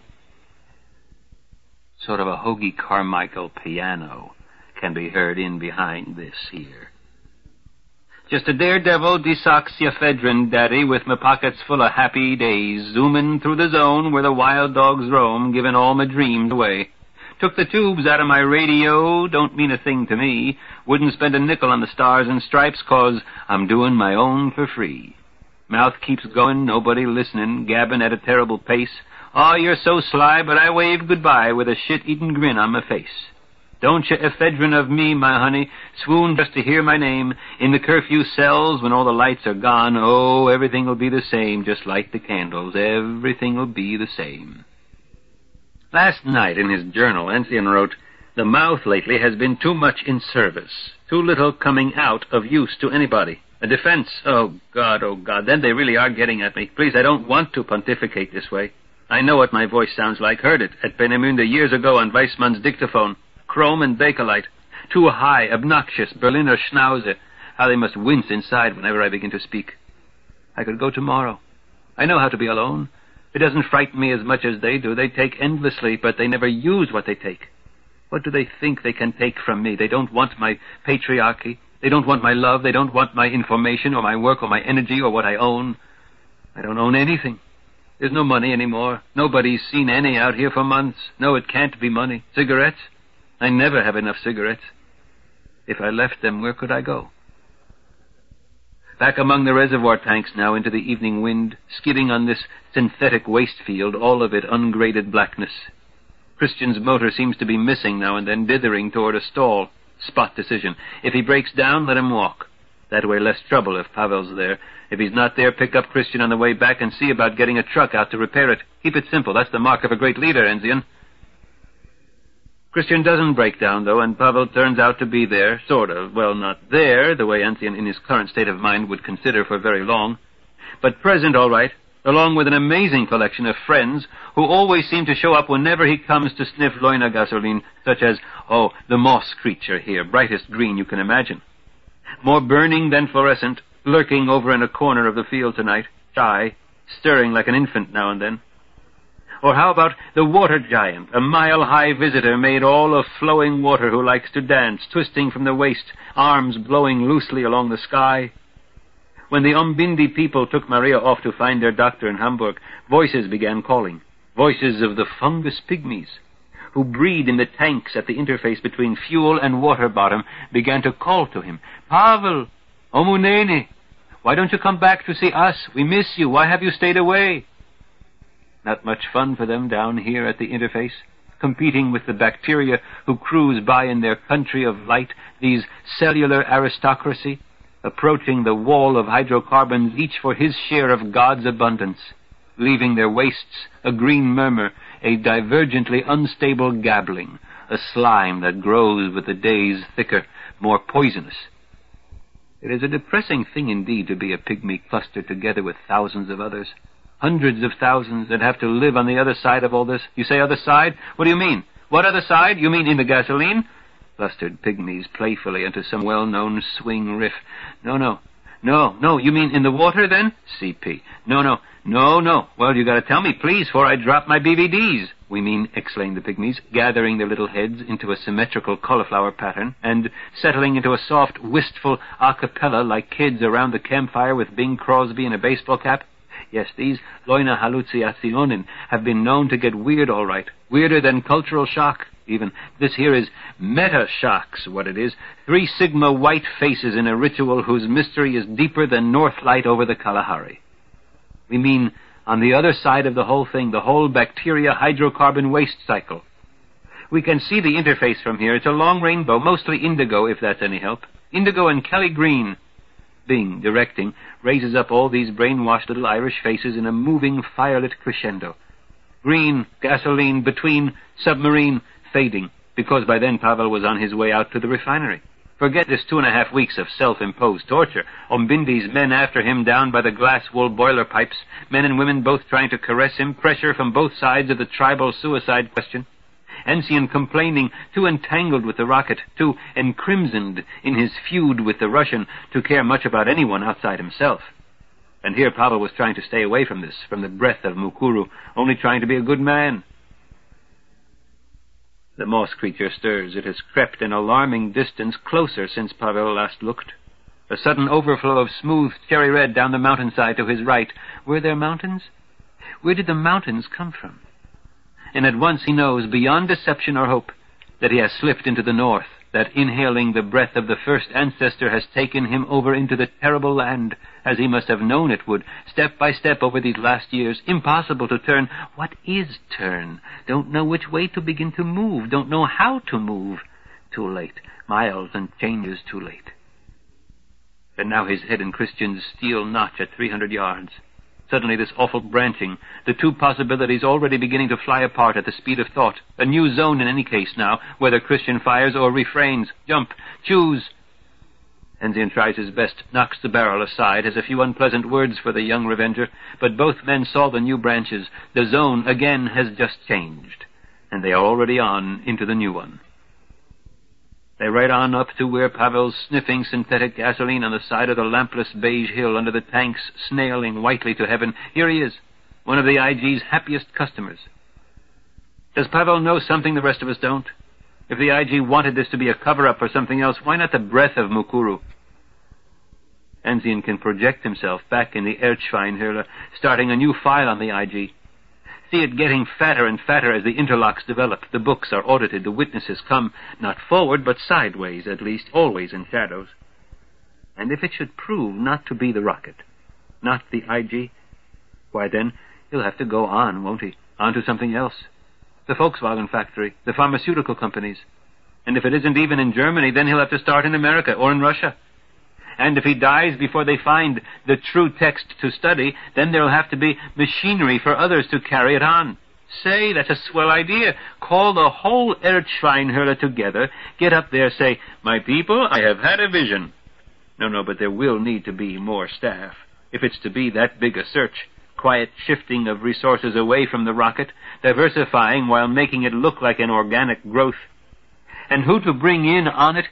Sort of a Hoagie Carmichael piano can be heard in behind this here. Just a daredevil desoxyephedrine daddy with my pockets full of happy days, zooming through the zone where the wild dogs roam, giving all my dreams away. Took the tubes out of my radio, don't mean a thing to me. Wouldn't spend a nickel on the stars and stripes, 'cause I'm doing my own for free. Mouth keeps going, nobody listening, gabbing at a terrible pace. Oh, you're so sly, but I wave goodbye with a shit-eaten grin on my face. Don't you ephedrine of me, my honey, swoon just to hear my name. In the curfew cells, when all the lights are gone, oh, everything'll be the same, just light the candles, everything'll be the same. Last night in his journal, Enzian wrote, "The mouth lately has been too much in service, too little coming out of use to anybody. A defense, oh God, oh God, then they really are getting at me. Please, I don't want to pontificate this way. I know what my voice sounds like, heard it at Peenemünde years ago on Weissmann's dictaphone. Chrome and Bakelite. Too high, obnoxious, Berliner Schnauze. How they must wince inside whenever I begin to speak. I could go tomorrow. I know how to be alone. It doesn't frighten me as much as they do. They take endlessly, but they never use what they take. What do they think they can take from me? They don't want my patriarchy. They don't want my love. They don't want my information or my work or my energy or what I own. I don't own anything. There's no money anymore. Nobody's seen any out here for months. No, it can't be money. Cigarettes? I never have enough cigarettes. If I left them, where could I go? Back among the reservoir tanks now into the evening wind, skidding on this synthetic waste field, all of it ungraded blackness. Christian's motor seems to be missing now and then, dithering toward a stall. Spot decision. If he breaks down, let him walk. That way less trouble if Pavel's there. If he's not there, pick up Christian on the way back and see about getting a truck out to repair it. Keep it simple. That's the mark of a great leader, Enzian. Christian doesn't break down, though, and Pavel turns out to be there, sort of. Well, not there, the way Enzian in his current state of mind would consider for very long, but present all right, along with an amazing collection of friends who always seem to show up whenever he comes to sniff Leuna gasoline, such as, oh, the moss creature here, brightest green you can imagine. More burning than fluorescent, lurking over in a corner of the field tonight, shy, stirring like an infant now and then? Or how about the water giant, a mile-high visitor made all of flowing water who likes to dance, twisting from the waist, arms blowing loosely along the sky? When the Umbindi people took Maria off to find their doctor in Hamburg, voices began calling, voices of the fungus pygmies, who breed in the tanks at the interface between fuel and water bottom, began to call to him, Pavel, Omunene, why don't you come back to see us? We miss you. Why have you stayed away? Not much fun for them down here at the interface, competing with the bacteria who cruise by in their country of light, these cellular aristocracy, approaching the wall of hydrocarbons, each for his share of God's abundance, leaving their wastes a green murmur, a divergently unstable gabbling, a slime that grows with the days thicker, more poisonous. It is a depressing thing indeed to be a pygmy clustered together with thousands of others, hundreds of thousands that have to live on the other side of all this. You say other side? What do you mean? What other side? You mean in the gasoline? Blustered pygmies playfully into some well-known swing riff. No, no. No, no. You mean in the water, then? C P. No, no. No, no. Well, you gotta tell me, please, before I drop my B V Ds. We mean, exclaimed the pygmies, gathering their little heads into a symmetrical cauliflower pattern and settling into a soft, wistful a cappella like kids around the campfire with Bing Crosby in a baseball cap. Yes, these loina hallucinationin have been known to get weird all right. Weirder than cultural shock, even. This here is meta-shocks, what it is. Three Sigma white faces in a ritual whose mystery is deeper than North Light over the Kalahari. We mean on the other side of the whole thing, the whole bacteria hydrocarbon waste cycle. We can see the interface from here. It's a long rainbow, mostly indigo, if that's any help. Indigo and Kelly green. Bing, directing, raises up all these brainwashed little Irish faces in a moving, firelit crescendo. Green, gasoline, between, submarine, fading, because by then Pavel was on his way out to the refinery. Forget this two and a half weeks of self-imposed torture. Umbindi's men after him down by the glass-wool boiler pipes, men and women both trying to caress him, pressure from both sides of the tribal suicide question. Ensign complaining, too entangled with the rocket, too encrimsoned in his feud with the Russian to care much about anyone outside himself. And here Pavel was trying to stay away from this, from the breath of Mukuru, only trying to be a good man. The moss creature stirs. It has crept an alarming distance closer since Pavel last looked. A sudden overflow of smooth cherry red down the mountainside to his right. Were there mountains? Where did the mountains come from? And at once he knows, beyond deception or hope, that he has slipped into the north, that inhaling the breath of the first ancestor has taken him over into the terrible land, as he must have known it would, step by step over these last years. Impossible to turn. What is turn? Don't know which way to begin to move. Don't know how to move. Too late. Miles and changes too late. And now his head in Christian's steel notch at three hundred yards. Suddenly this awful branching, the two possibilities already beginning to fly apart at the speed of thought. A new zone in any case now, whether Christian fires or refrains. Jump. Choose. Enzian tries his best, knocks the barrel aside, has a few unpleasant words for the young revenger, but both men saw the new branches. The zone again has just changed, and they are already on into the new one. They ride on up to where Pavel's sniffing synthetic gasoline on the side of the lampless beige hill under the tanks, snailing whitely to heaven. Here he is, one of the I G's happiest customers. Does Pavel know something the rest of us don't? If the I G wanted this to be a cover-up for something else, why not the breath of Mukuru? Enzian can project himself back in the Erdschweinhöhle, starting a new file on the I G. See it getting fatter and fatter as the interlocks develop. The books are audited. The witnesses come, not forward, but sideways, at least, always in shadows. And if it should prove not to be the rocket, not the I G, why then he'll have to go on, won't he? On to something else. The Volkswagen factory, the pharmaceutical companies. And if it isn't even in Germany, then he'll have to start in America or in Russia. And if he dies before they find the true text to study, then there'll have to be machinery for others to carry it on. Say, that's a swell idea. Call the whole Erdschweinhöhle together, get up there, say, "My people, I have had a vision." No, no, but there will need to be more staff. If it's to be that big a search, quiet shifting of resources away from the rocket, diversifying while making it look like an organic growth. And who to bring in on it?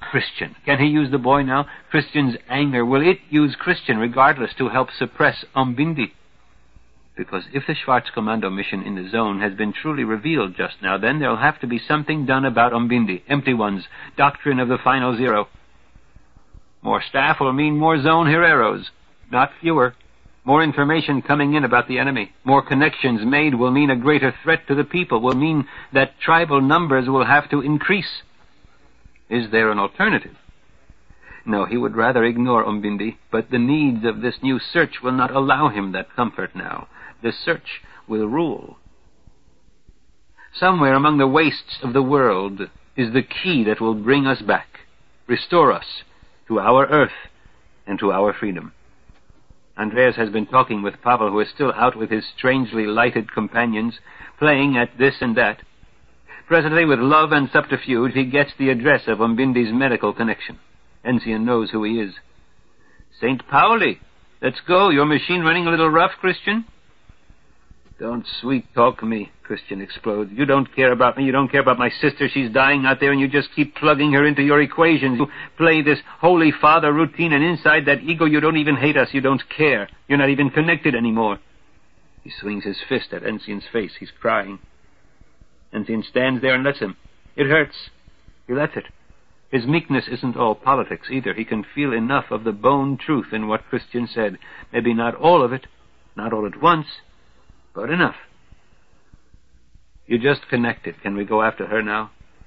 Christian. Can he use the boy now? Christian's anger, will it use Christian regardless to help suppress Umbindi? Because if the Schwarzkommando mission in the zone has been truly revealed just now, then there'll have to be something done about Umbindi. Empty ones. Doctrine of the final zero. More staff will mean more zone Herreros, not fewer. More information coming in about the enemy, more connections made will mean a greater threat to the people, will mean that tribal numbers will have to increase. Is there an alternative? No, he would rather ignore Umbindi, but the needs of this new search will not allow him that comfort now. The search will rule. Somewhere among the wastes of the world is the key that will bring us back, restore us to our earth and to our freedom. Andreas has been talking with Pavel, who is still out with his strangely lighted companions, playing at this and that. Presently, with love and subterfuge, he gets the address of Umbindi's medical connection. Ensign knows who he is. Saint Pauli, let's go. Your machine running a little rough, Christian? Don't sweet-talk me, Christian explodes. You don't care about me. You don't care about my sister. She's dying out there, and you just keep plugging her into your equations. You play this Holy Father routine, and inside that ego, you don't even hate us. You don't care. You're not even connected anymore. He swings his fist at Ensign's face. He's crying. Ensign stands there and lets him. It hurts. He lets it. His meekness isn't all politics, either. He can feel enough of the bone truth in what Christian said. Maybe not all of it, not all at once, but enough. You just connected. Can we go after her now?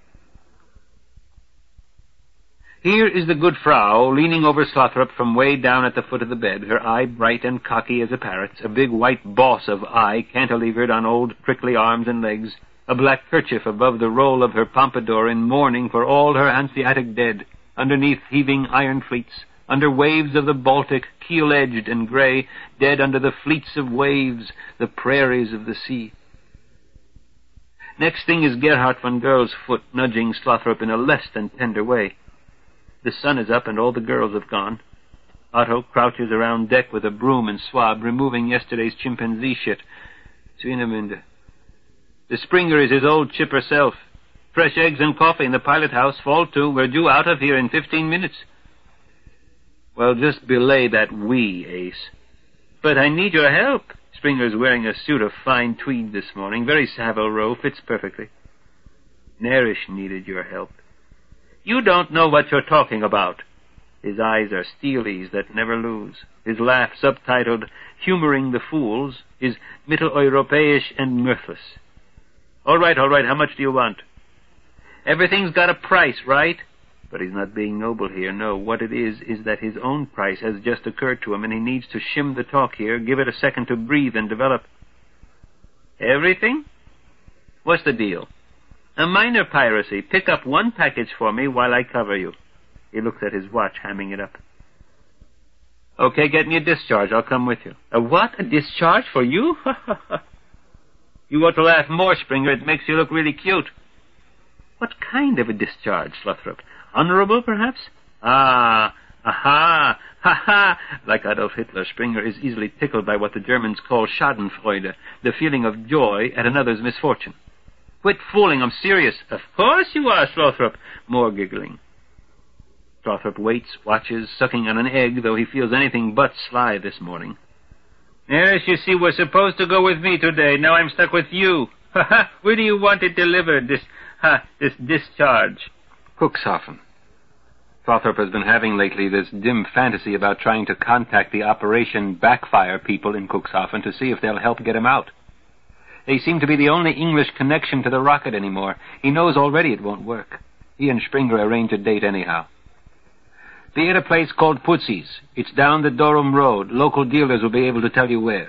Here is the good Frau, leaning over Slothrop from way down at the foot of the bed, her eye bright and cocky as a parrot's, a big white boss of eye cantilevered on old prickly arms and legs, a black kerchief above the roll of her pompadour in mourning for all her Hanseatic dead, underneath heaving iron fleets, under waves of the Baltic, keel-edged and grey, dead under the fleets of waves, the prairies of the sea. Next thing is Gerhard von Gerl's foot nudging Slothrop in a less than tender way. The sun is up and all the girls have gone. Otto crouches around deck with a broom and swab, removing yesterday's chimpanzee shit. Swinemünde. The Springer is his old chipper self. Fresh eggs and coffee in the pilot house. Fall to. We're due out of here in fifteen minutes. Well, just belay that we, Ace. But I need your help. Springer's wearing a suit of fine tweed this morning. Very Savile Row. Fits perfectly. Nerish needed your help. You don't know what you're talking about. His eyes are steelies that never lose. His laugh, subtitled Humoring the Fools, is Mitteleuropäisch and mirthless. All right, all right, how much do you want? Everything's got a price, right? But he's not being noble here. No, what it is is that his own price has just occurred to him, and he needs to shim the talk here, give it a second to breathe and develop. Everything? What's the deal? A minor piracy. Pick up one package for me while I cover you. He looks at his watch, hamming it up. Okay, get me a discharge. I'll come with you. A what? A discharge for you? You ought to laugh more, Springer. It makes you look really cute. What kind of a discharge, Slothrop? Honorable, perhaps? Ah, aha, ha-ha. Like Adolf Hitler, Springer is easily tickled by what the Germans call Schadenfreude, the feeling of joy at another's misfortune. Quit fooling, I'm serious. Of course you are, Slothrop. More giggling. Slothrop waits, watches, sucking on an egg, though he feels anything but sly this morning. Yes, you see, we're supposed to go with me today. Now I'm stuck with you. Ha-ha, where do you want it delivered, this, ha, this discharge? Cuxhaven. Slothrop has been having lately this dim fantasy about trying to contact the Operation Backfire people in Cuxhaven to see if they'll help get him out. They seem to be the only English connection to the rocket anymore. He knows already it won't work. He and Springer arrange a date anyhow. Be at a place called Putzi's. It's down the Dorum Road. Local dealers will be able to tell you where.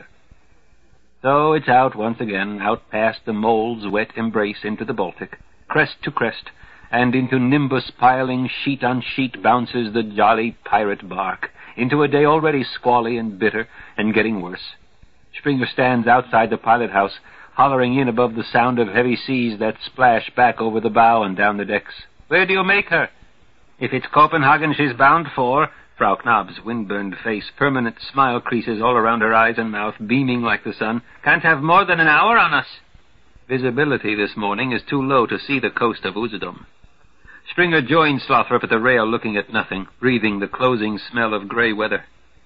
So it's out once again, out past the mole's wet embrace into the Baltic, crest to crest, and into nimbus piling sheet on sheet bounces the jolly pirate bark, into a day already squally and bitter and getting worse. Springer stands outside the pilot house, hollering in above the sound of heavy seas that splash back over the bow and down the decks. Where do you make her? If it's Copenhagen she's bound for. Frau Knob's wind-burned face, permanent smile creases all around her eyes and mouth, beaming like the sun. Can't have more than an hour on us. Visibility this morning is too low to see the coast of Usedom. Springer joined Slothrop at the rail, looking at nothing, breathing the closing smell of grey weather.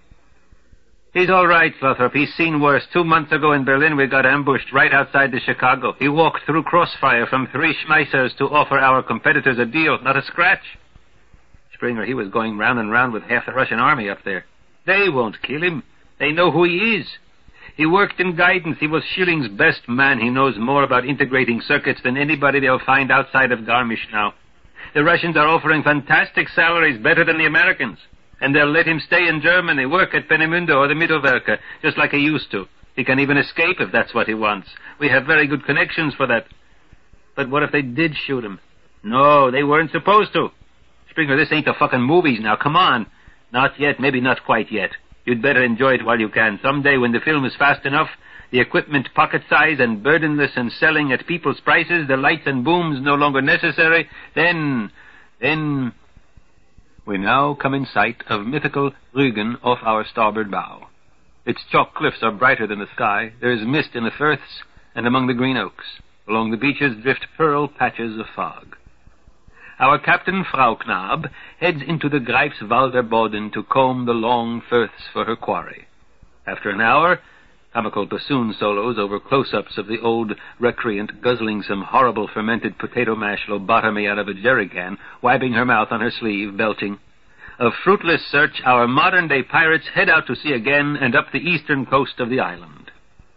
He's all right, Slothrop. He's seen worse. Two months ago in Berlin, we got ambushed right outside the Chicago. He walked through crossfire from three Schmeissers to offer our competitors a deal, not a scratch. Springer, he was going round and round with half the Russian army up there. They won't kill him. They know who he is. He worked in guidance. He was Schilling's best man. He knows more about integrating circuits than anybody they'll find outside of Garmisch now. The Russians are offering fantastic salaries, better than the Americans. And they'll let him stay in Germany, work at Peenemünde or the Mittelwerke, just like he used to. He can even escape if that's what he wants. We have very good connections for that. But what if they did shoot him? No, they weren't supposed to. Springer, this ain't the fucking movies now. Come on. Not yet, maybe not quite yet. You'd better enjoy it while you can. Someday when the film is fast enough, the equipment pocket-size and burdenless and selling at people's prices, the lights and booms no longer necessary, then... then... We now come in sight of mythical Rügen off our starboard bow. Its chalk cliffs are brighter than the sky. There is mist in the firths and among the green oaks. Along the beaches drift pearl patches of fog. Our captain, Frau Knab, heads into the Greifswalder Boden to comb the long firths for her quarry. After an hour, comical bassoon solos over close-ups of the old recreant guzzling some horrible fermented potato mash lobotomy out of a jerrycan, wiping her mouth on her sleeve, belching. Of fruitless search, our modern-day pirates head out to sea again and up the eastern coast of the island.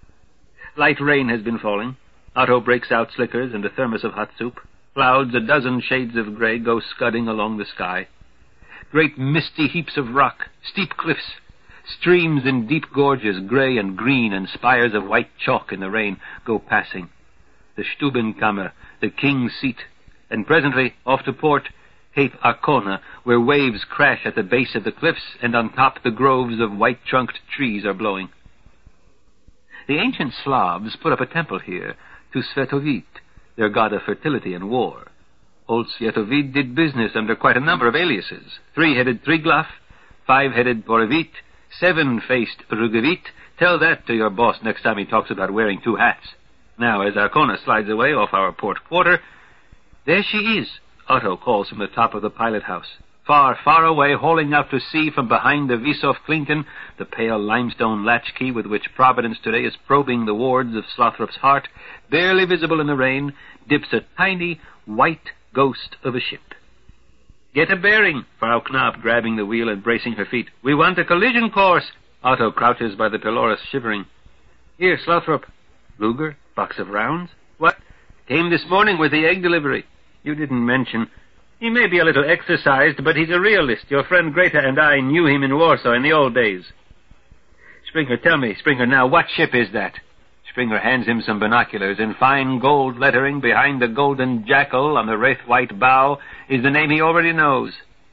Light rain has been falling. Otto breaks out slickers and a thermos of hot soup. Clouds, a dozen shades of gray, go scudding along the sky. Great misty heaps of rock, steep cliffs, streams in deep gorges, grey and green, and spires of white chalk in the rain, go passing. The Stubenkammer, the king's seat, and presently, off to port, Cape Arcona, where waves crash at the base of the cliffs, and on top the groves of white-trunked trees are blowing. The ancient Slavs put up a temple here to Svetovit, their god of fertility and war. Old Svetovit did business under quite a number of aliases. Three-headed Triglav, five-headed Borevit, seven-faced Rugevit. Tell that to your boss next time he talks about wearing two hats. Now, as Arcona slides away off our port quarter, there she is, Otto calls from the top of the pilot house. Far, far away, hauling out to sea from behind the Wisow Klinken, the pale limestone latchkey with which Providence today is probing the wards of Slothrop's heart, barely visible in the rain, dips a tiny, white ghost of a ship. Get a bearing, Frau Knab, grabbing the wheel and bracing her feet. We want a collision course. Otto crouches by the Dolores, shivering. Here, Slothrop. Luger? Box of rounds? What? Came this morning with the egg delivery. You didn't mention. He may be a little exercised, but he's a realist. Your friend Greta and I knew him in Warsaw in the old days. Springer, tell me, Springer, now, what ship is that? Springer hands him some binoculars. In fine gold lettering behind the golden jackal on the wraith-white bow is the name he already knows.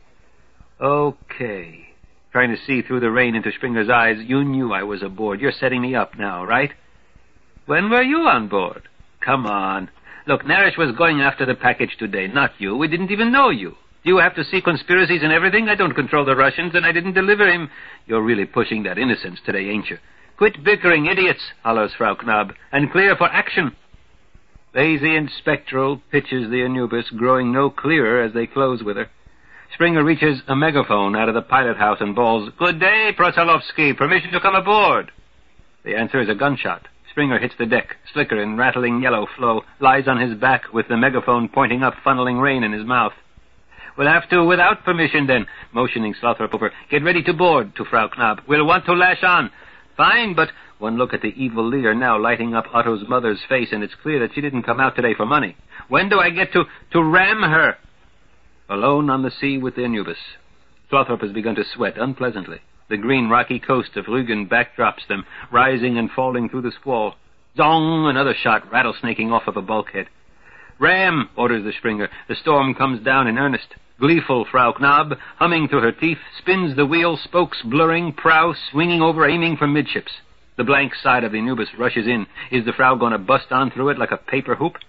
Okay. Trying to see through the rain into Springer's eyes. You knew I was aboard. You're setting me up now, right? When were you on board? Come on. Look, Narish was going after the package today, not you. We didn't even know you. Do you have to see conspiracies and everything? I don't control the Russians, and I didn't deliver him. You're really pushing that innocence today, ain't you? Quit bickering, idiots, hollers Frau Knab, and clear for action. Lazy and spectral pitches the Anubis, growing no clearer as they close with her. Springer reaches a megaphone out of the pilot house and bawls, Good day, Prosalovsky. Permission to come aboard. The answer is a gunshot. Springer hits the deck. Slicker, in rattling yellow flow, lies on his back with the megaphone pointing up, funneling rain in his mouth. We'll have to without permission, then, motioning Slothrop over. Get ready to board, to Frau Knab. We'll want to lash on. Fine, but one look at the evil leer now lighting up Otto's mother's face, and it's clear that she didn't come out today for money. When do I get to, to ram her? Alone on the sea with the Anubis. Slothrop has begun to sweat unpleasantly. The green rocky coast of Rügen backdrops them, rising and falling through the squall. Zong! Another shot rattlesnaking off of a bulkhead. Ram! Orders the Springer. The storm comes down in earnest. Gleeful Frau Knab, humming through her teeth, spins the wheel, spokes blurring, prow swinging over, aiming for midships. The blank side of the Anubis rushes in. Is the Frau going to bust on through it like a paper hoop?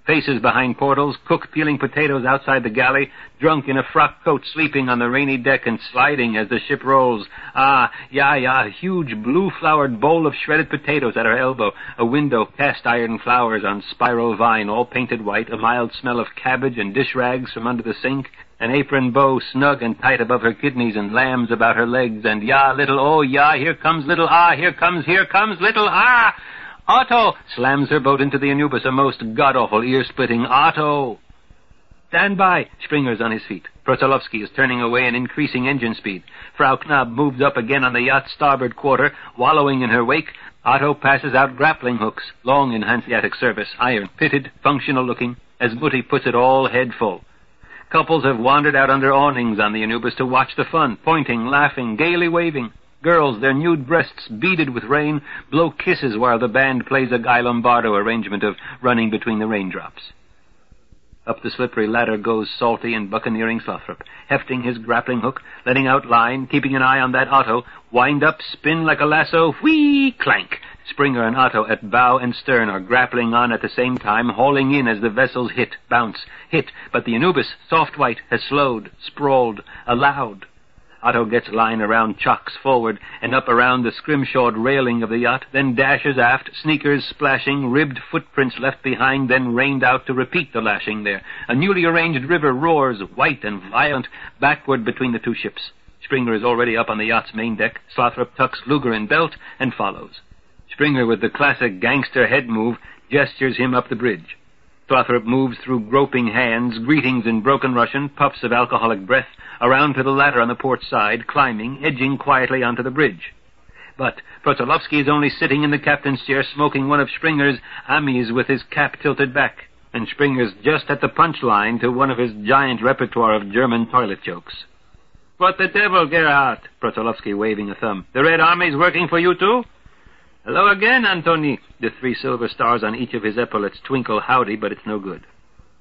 Faces behind portals, cook peeling potatoes outside the galley, drunk in a frock coat sleeping on the rainy deck and sliding as the ship rolls. Ah, yeah, yeah, a huge blue-flowered bowl of shredded potatoes at her elbow, a window, cast-iron flowers on spiral vine, all painted white, a mild smell of cabbage and dish rags from under the sink, an apron bow snug and tight above her kidneys and lambs about her legs, and yeah, little, oh, yeah, here comes little, ah, here comes, here comes little, ah! Otto! Slams her boat into the Anubis, a most god-awful, ear-splitting Otto! Stand by! Springer's on his feet. Protalovsky is turning away and increasing engine speed. Frau Knapp moves up again on the yacht's starboard quarter, wallowing in her wake. Otto passes out grappling hooks, long in Hanseatic service, iron, pitted, functional-looking, as Mutti puts it, all head full. Couples have wandered out under awnings on the Anubis to watch the fun, pointing, laughing, gaily waving. Girls, their nude breasts beaded with rain, blow kisses while the band plays a Guy Lombardo arrangement of Running Between the Raindrops. Up the slippery ladder goes salty and buccaneering Slothrop, hefting his grappling hook, letting out line, keeping an eye on that Otto, wind up, spin like a lasso, whee, clank. Springer and Otto at bow and stern are grappling on at the same time, hauling in as the vessels hit, bounce, hit, but the Anubis, soft white, has slowed, sprawled, allowed. Otto gets line around chocks forward and up around the scrimshawed railing of the yacht, then dashes aft, sneakers splashing, ribbed footprints left behind, then rained out to repeat the lashing there. A newly arranged river roars, white and violent, backward between the two ships. Springer is already up on the yacht's main deck. Slothrop tucks Luger in belt and follows. Springer, with the classic gangster head move, gestures him up the bridge. Slothrop moves through groping hands, greetings in broken Russian, puffs of alcoholic breath, around to the ladder on the port side, climbing, edging quietly onto the bridge. But Protalovsky is only sitting in the captain's chair smoking one of Springer's Amis with his cap tilted back, and Springer's just at the punchline to one of his giant repertoire of German toilet jokes. "What the devil, Gerhardt?" Protalovsky waving a thumb. "The Red Army's working for you too?" "Hello again, Antony." The three silver stars on each of his epaulets twinkle howdy, but it's no good.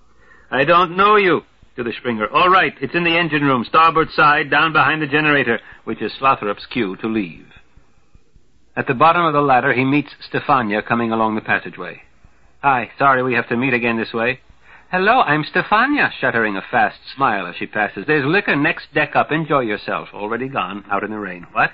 "I don't know you." To the Springer. "All right, it's in the engine room, starboard side, down behind the generator," which is Slothrop's cue to leave. At the bottom of the ladder, he meets Stefania coming along the passageway. "Hi, sorry we have to meet again this way." "Hello, I'm Stefania," shuttering a fast smile as she passes. "There's liquor next deck up. Enjoy yourself." Already gone, out in the rain. "What?"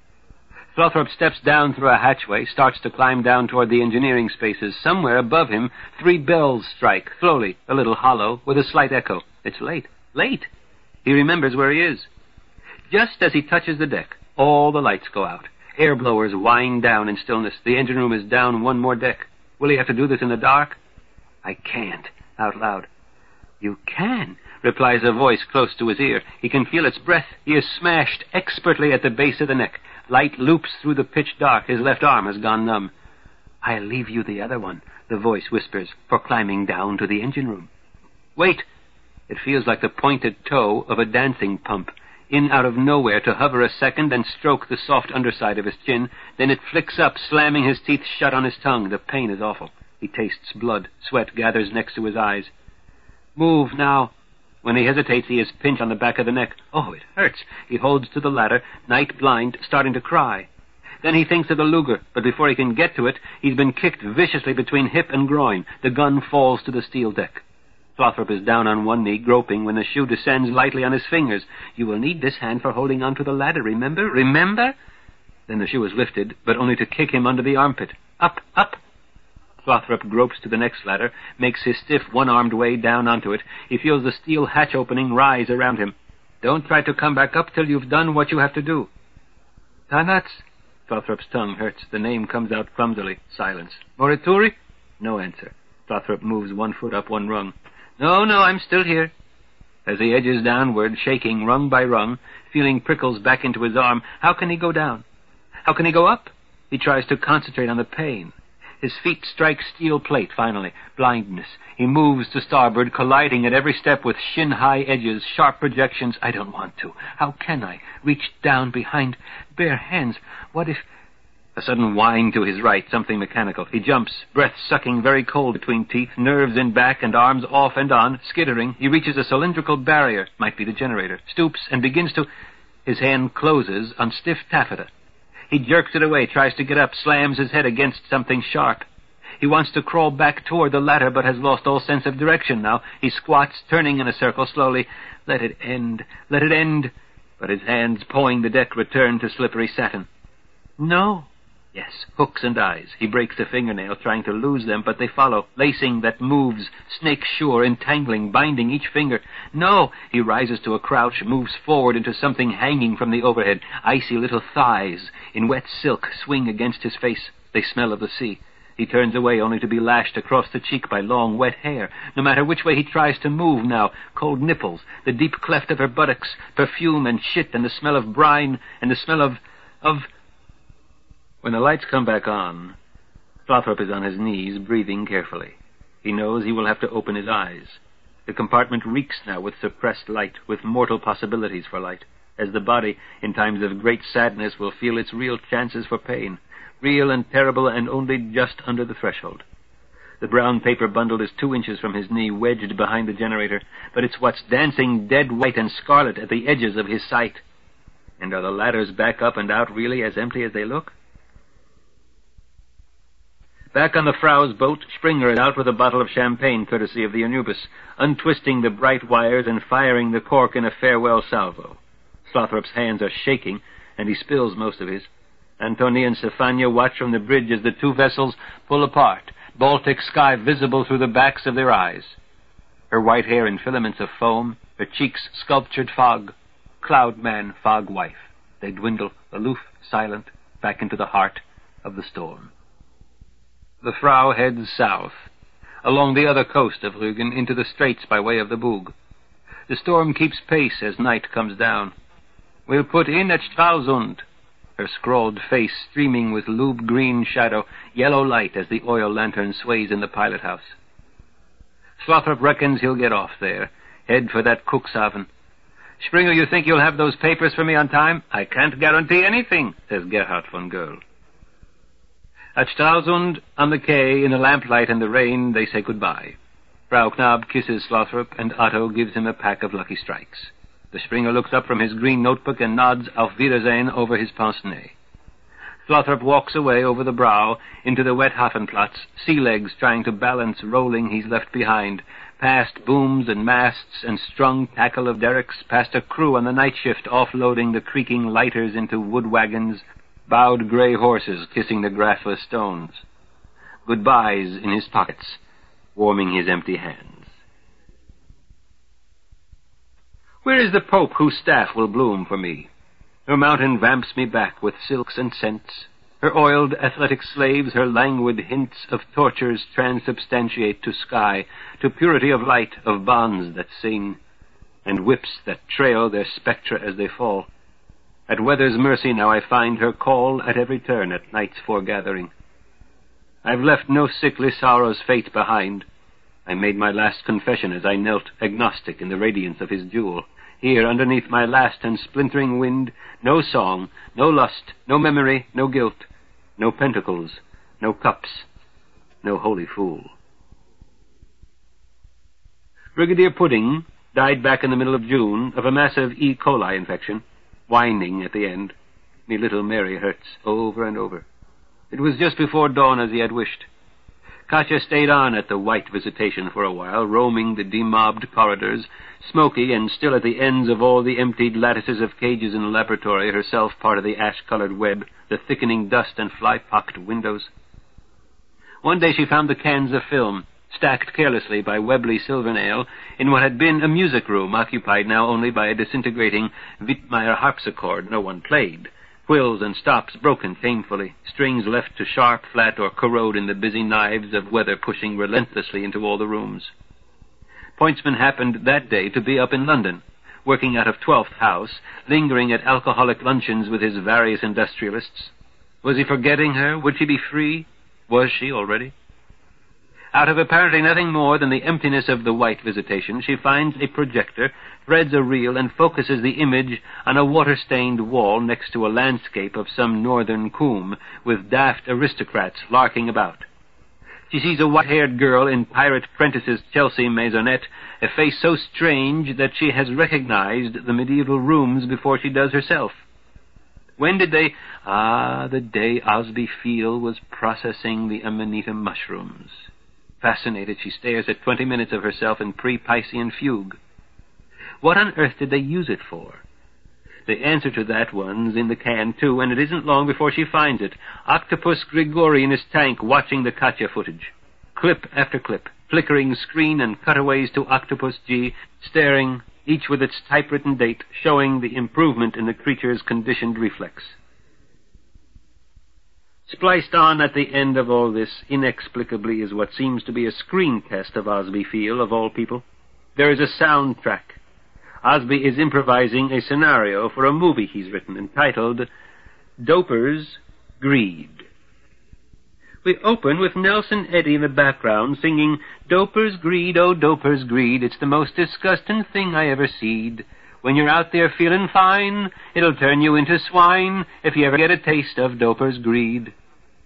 Slothrop steps down through a hatchway, starts to climb down toward the engineering spaces. Somewhere above him, three bells strike, slowly, a little hollow, with a slight echo. It's late. Late! He remembers where he is. Just as he touches the deck, all the lights go out. Air blowers wind down in stillness. The engine room is down one more deck. Will he have to do this in the dark? "I can't," out loud. "You can," replies a voice close to his ear. He can feel its breath. He is smashed expertly at the base of the neck. Light loops through the pitch dark. His left arm has gone numb. "I'll leave you the other one," the voice whispers, "for climbing down to the engine room." "Wait!" It feels like the pointed toe of a dancing pump, in out of nowhere to hover a second and stroke the soft underside of his chin. Then it flicks up, slamming his teeth shut on his tongue. The pain is awful. He tastes blood. Sweat gathers next to his eyes. "Move now." When he hesitates, he is pinched on the back of the neck. Oh, it hurts. He holds to the ladder, night blind, starting to cry. Then he thinks of the Luger, but before he can get to it, he's been kicked viciously between hip and groin. The gun falls to the steel deck. Slothrop is down on one knee, groping, when the shoe descends lightly on his fingers. "You will need this hand for holding on to the ladder, remember? Remember?" Then the shoe is lifted, but only to kick him under the armpit. Up, up! Slothrop gropes to the next ladder, makes his stiff one-armed way down onto it. He feels the steel hatch opening rise around him. "Don't try to come back up till you've done what you have to do." "Tanats?" Slothrop's tongue hurts. The name comes out clumsily. Silence. "Morituri?" No answer. Slothrop moves one foot up one rung. "No, no, I'm still here." As he edges downward, shaking rung by rung, feeling prickles back into his arm, how can he go down? How can he go up? He tries to concentrate on the pain. His feet strike steel plate, finally. Blindness. He moves to starboard, colliding at every step with shin-high edges, sharp projections. "I don't want to. How can I? Reach down behind bare hands. What if—" A sudden whine to his right, something mechanical. He jumps, breath sucking very cold between teeth, nerves in back and arms off and on, skittering. He reaches a cylindrical barrier, might be the generator, stoops and begins to... His hand closes on stiff taffeta. He jerks it away, tries to get up, slams his head against something sharp. He wants to crawl back toward the ladder, but has lost all sense of direction now. He squats, turning in a circle slowly. Let it end, let it end. But his hands pawing the deck return to slippery satin. No. Yes, hooks and eyes. He breaks a fingernail, trying to lose them, but they follow, lacing that moves, snake-sure, entangling, binding each finger. No! He rises to a crouch, moves forward into something hanging from the overhead. Icy little thighs, in wet silk, swing against his face. They smell of the sea. He turns away, only to be lashed across the cheek by long, wet hair. No matter which way he tries to move now, cold nipples, the deep cleft of her buttocks, perfume and shit, and the smell of brine, and the smell of... of... When the lights come back on, Slothrop is on his knees, breathing carefully. He knows he will have to open his eyes. The compartment reeks now with suppressed light, with mortal possibilities for light, as the body, in times of great sadness, will feel its real chances for pain, real and terrible and only just under the threshold. The brown paper bundle is two inches from his knee, wedged behind the generator, but it's what's dancing dead white and scarlet at the edges of his sight. And are the ladders back up and out really as empty as they look? Back on the Frau's boat, Springer is out with a bottle of champagne, courtesy of the Anubis, untwisting the bright wires and firing the cork in a farewell salvo. Slothrop's hands are shaking, and he spills most of his. Antonia and Stefania watch from the bridge as the two vessels pull apart, Baltic sky visible through the backs of their eyes. Her white hair in filaments of foam, her cheeks sculptured fog, cloud-man, fog-wife. They dwindle, aloof, silent, back into the heart of the storm. The Frau heads south, along the other coast of Rügen, into the straits by way of the Bug. The storm keeps pace as night comes down. We'll put in at Stralsund, her scrawled face streaming with lube-green shadow, yellow light as the oil lantern sways in the pilot-house. Slothrop reckons he'll get off there, head for that Cuxhaven. Springer, you think you'll have those papers for me on time? I can't guarantee anything, says Gerhard von Goerl. At Stralsund, on the quay, in the lamplight and the rain, they say goodbye. Frau Knab kisses Slothrop, and Otto gives him a pack of Lucky Strikes. The Springer looks up from his green notebook and nods Auf Wiedersehen over his pince-nez. Slothrop walks away over the brow into the wet Hafenplatz, sea legs trying to balance rolling he's left behind, past booms and masts and strung tackle of derricks, past a crew on the night shift offloading the creaking lighters into wood wagons, bowed grey horses kissing the grassless stones. Goodbyes in his pockets, warming his empty hands. Where is the Pope whose staff will bloom for me? Her mountain vamps me back with silks and scents. Her oiled athletic slaves, her languid hints of tortures transubstantiate to sky, to purity of light, of bonds that sing, and whips that trail their spectra as they fall. At weather's mercy now I find her call at every turn at night's foregathering. I've left no sickly sorrow's fate behind. I made my last confession as I knelt agnostic in the radiance of his jewel. Here, underneath my last and splintering wind, no song, no lust, no memory, no guilt, no pentacles, no cups, no holy fool. Brigadier Pudding died back in the middle of June of a massive E. coli infection, whining at the end. Me little Mary hurts over and over. It was just before dawn as he had wished. Katya stayed on at the White Visitation for a while, roaming the demobbed corridors, smoky and still at the ends of all the emptied lattices of cages in the laboratory, herself part of the ash-colored web, the thickening dust and fly-pocked windows. One day she found the cans of film, stacked carelessly by Webley Silvernail, in what had been a music room occupied now only by a disintegrating Wittmeyer harpsichord no one played. Quills and stops broken painfully, strings left to sharp, flat, or corrode in the busy knives of weather pushing relentlessly into all the rooms. Pointsman happened that day to be up in London, working out of Twelfth House, lingering at alcoholic luncheons with his various industrialists. Was he forgetting her? Would she be free? Was she already? Out of apparently nothing more than the emptiness of the White Visitation, she finds a projector, threads a reel, and focuses the image on a water-stained wall next to a landscape of some northern coombe, with daft aristocrats larking about. She sees a white-haired girl in Pirate Prentice's Chelsea maisonette, a face so strange that she has recognized the medieval rooms before she does herself. When did they... Ah, the day Osby Field was processing the amanita mushrooms. Fascinated, she stares at twenty minutes of herself in pre-Piscean fugue. What on earth did they use it for? The answer to that one's in the can, too, and it isn't long before she finds it. Octopus Grigori in his tank watching the Katya footage. Clip after clip, flickering screen and cutaways to Octopus G, staring, each with its typewritten date, showing the improvement in the creature's conditioned reflex. Spliced on at the end of all this, inexplicably, is what seems to be a screencast of Osby Field, of all people. There is a soundtrack. Osby is improvising a scenario for a movie he's written, entitled Doper's Greed. We open with Nelson Eddy in the background singing, Doper's Greed, oh, Doper's Greed, it's the most disgusting thing I ever seed. When you're out there feeling fine, it'll turn you into swine if you ever get a taste of Doper's Greed.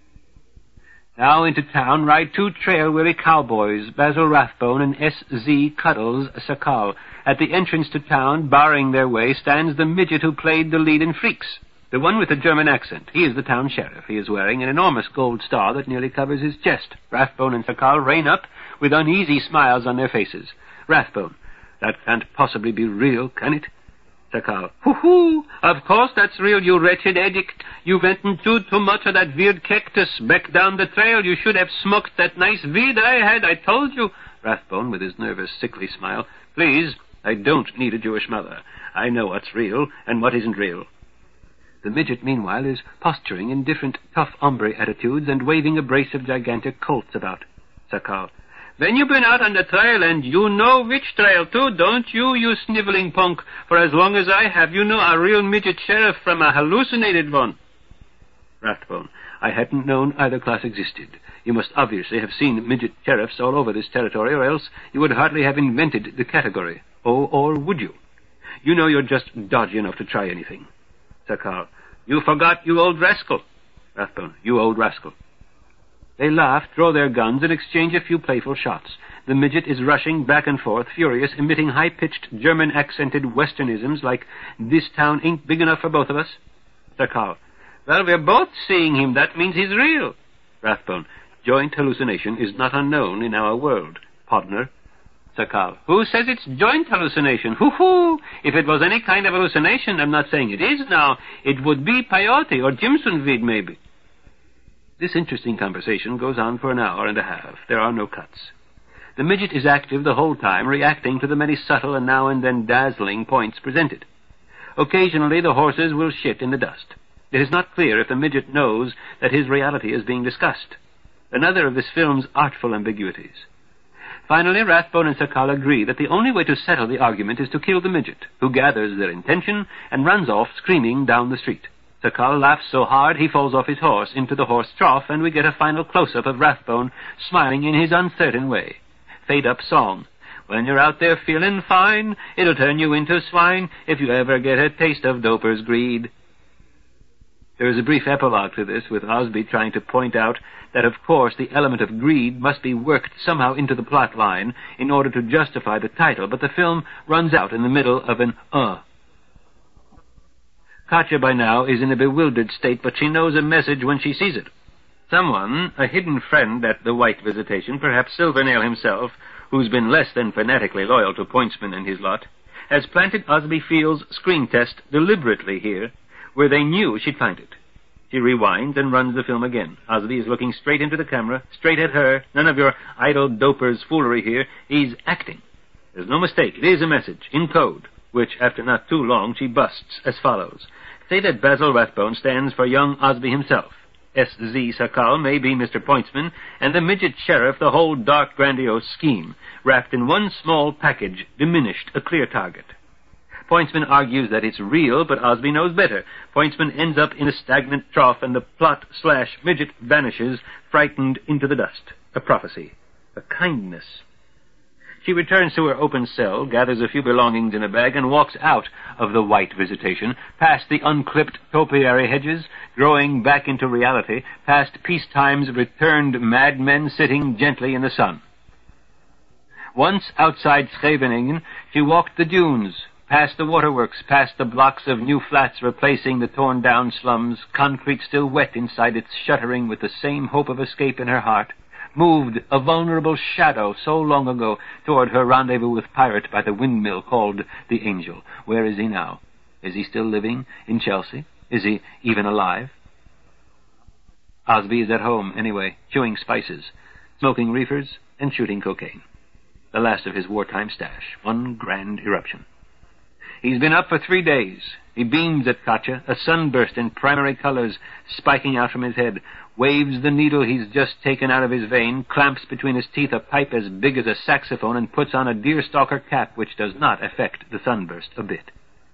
Now into town ride two trail-weary cowboys, Basil Rathbone and S Z Cuddles Sakal. At the entrance to town, barring their way, stands the midget who played the lead in Freaks, the one with the German accent. He is the town sheriff. He is wearing an enormous gold star that nearly covers his chest. Rathbone and Sakal rein up with uneasy smiles on their faces. Rathbone, that can't possibly be real, can it? Sakal, hoo-hoo, of course that's real, you wretched addict. You went and chewed too much of that weird cactus back down the trail. You should have smoked that nice weed I had, I told you. Rathbone, with his nervous, sickly smile, please, I don't need a Jewish mother. I know what's real and what isn't real. The midget, meanwhile, is posturing in different tough hombre attitudes and waving a brace of gigantic colts about. Sakal, when you been out on the trail, and you know which trail, too, don't you, you sniveling punk? For as long as I have, you know a real midget sheriff from a hallucinated one. Rathbone, I hadn't known either class existed. You must obviously have seen midget sheriffs all over this territory, or else you would hardly have invented the category. Oh, or would you? You know you're just dodgy enough to try anything. Sakal, you forgot, you old rascal. Rathbone, you old rascal. They laugh, draw their guns, and exchange a few playful shots. The midget is rushing back and forth, furious, emitting high-pitched German-accented westernisms like, this town ain't big enough for both of us. Sakal, well, we're both seeing him. That means he's real. Rathbone, joint hallucination is not unknown in our world. Podner. Sakal, who says it's joint hallucination? Hoo-hoo! If it was any kind of hallucination, I'm not saying it is now, it would be peyote or Jimsonweed, maybe. This interesting conversation goes on for an hour and a half. There are no cuts. The midget is active the whole time, reacting to the many subtle and now and then dazzling points presented. Occasionally the horses will shit in the dust. It is not clear if the midget knows that his reality is being discussed. Another of this film's artful ambiguities. Finally, Rathbone and Sakal agree that the only way to settle the argument is to kill the midget, who gathers their intention and runs off screaming down the street. Sakal laughs so hard he falls off his horse into the horse trough, and we get a final close-up of Rathbone smiling in his uncertain way. Fade-up song. When you're out there feeling fine, it'll turn you into swine if you ever get a taste of Doper's Greed. There is a brief epilogue to this, with Osby trying to point out that, of course, the element of greed must be worked somehow into the plot line in order to justify the title, but the film runs out in the middle of an uh. Katya by now is in a bewildered state, but she knows a message when she sees it. Someone, a hidden friend at the White Visitation, perhaps Silvernail himself, who's been less than fanatically loyal to Pointsman and his lot, has planted Osby Field's screen test deliberately here, where they knew she'd find it. She rewinds and runs the film again. Osby is looking straight into the camera, straight at her. None of your idle doper's foolery here. He's acting. There's no mistake. It is a message, in code, which, after not too long, she busts as follows. Say that Basil Rathbone stands for young Osby himself. S Z Sakal may be Mister Pointsman, and the midget sheriff the whole dark, grandiose scheme, wrapped in one small package, diminished, a clear target. Pointsman argues that it's real, but Osby knows better. Pointsman ends up in a stagnant trough, and the plot-slash-midget vanishes, frightened into the dust. A prophecy. A kindness. She returns to her open cell, gathers a few belongings in a bag, and walks out of the White Visitation, past the unclipped topiary hedges, growing back into reality, past peacetime's returned madmen sitting gently in the sun. Once outside Scheveningen, she walked the dunes, Past the waterworks, past the blocks of new flats replacing the torn-down slums, concrete still wet inside its shuttering with the same hope of escape in her heart, moved a vulnerable shadow so long ago toward her rendezvous with Pirate by the windmill called the Angel. Where is he now? Is he still living in Chelsea? Is he even alive? Osby is at home, anyway, chewing spices, smoking reefers, and shooting cocaine. The last of his wartime stash. One grand eruption. He's been up for three days. He beams at Katya, a sunburst in primary colors spiking out from his head, waves the needle he's just taken out of his vein, clamps between his teeth a pipe as big as a saxophone, and puts on a deerstalker cap which does not affect the sunburst a bit.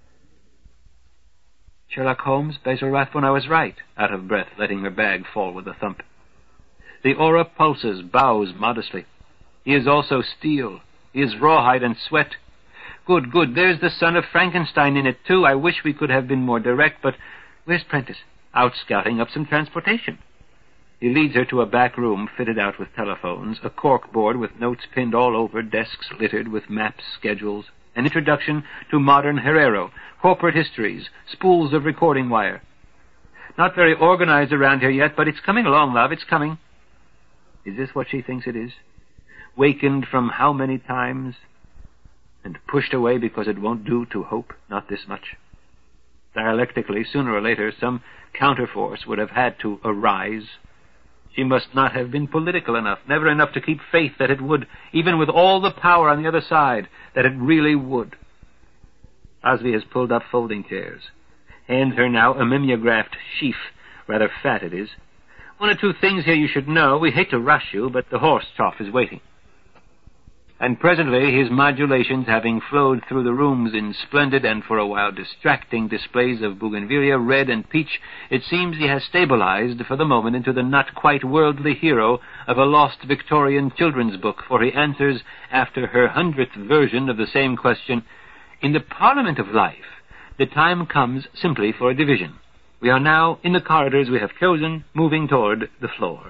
Sherlock Holmes, Basil Rathbone, I was right, out of breath, letting her bag fall with a thump. The aura pulses, bows modestly. He is also steel. He is rawhide and sweat. Good, good, there's the son of Frankenstein in it, too. I wish we could have been more direct, but where's Prentice? Out scouting up some transportation. He leads her to a back room fitted out with telephones, a cork board with notes pinned all over, desks littered with maps, schedules, an introduction to modern Herero, corporate histories, spools of recording wire. Not very organized around here yet, but it's coming along, love, it's coming. Is this what she thinks it is? Wakened from how many times, and pushed away because it won't do to hope, not this much. Dialectically, sooner or later, some counterforce would have had to arise. She must not have been political enough, never enough to keep faith that it would, even with all the power on the other side, that it really would. Osby has pulled up folding chairs. Hands her now a mimeographed sheaf, rather fat it is. One or two things here you should know. We hate to rush you, but the horse trough is waiting. And presently, his modulations having flowed through the rooms in splendid and for a while distracting displays of bougainvillea, red, and peach, it seems he has stabilized for the moment into the not quite worldly hero of a lost Victorian children's book, for he answers, after her hundredth version of the same question, "In the Parliament of life, the time comes simply for a division. We are now in the corridors we have chosen, moving toward the floor."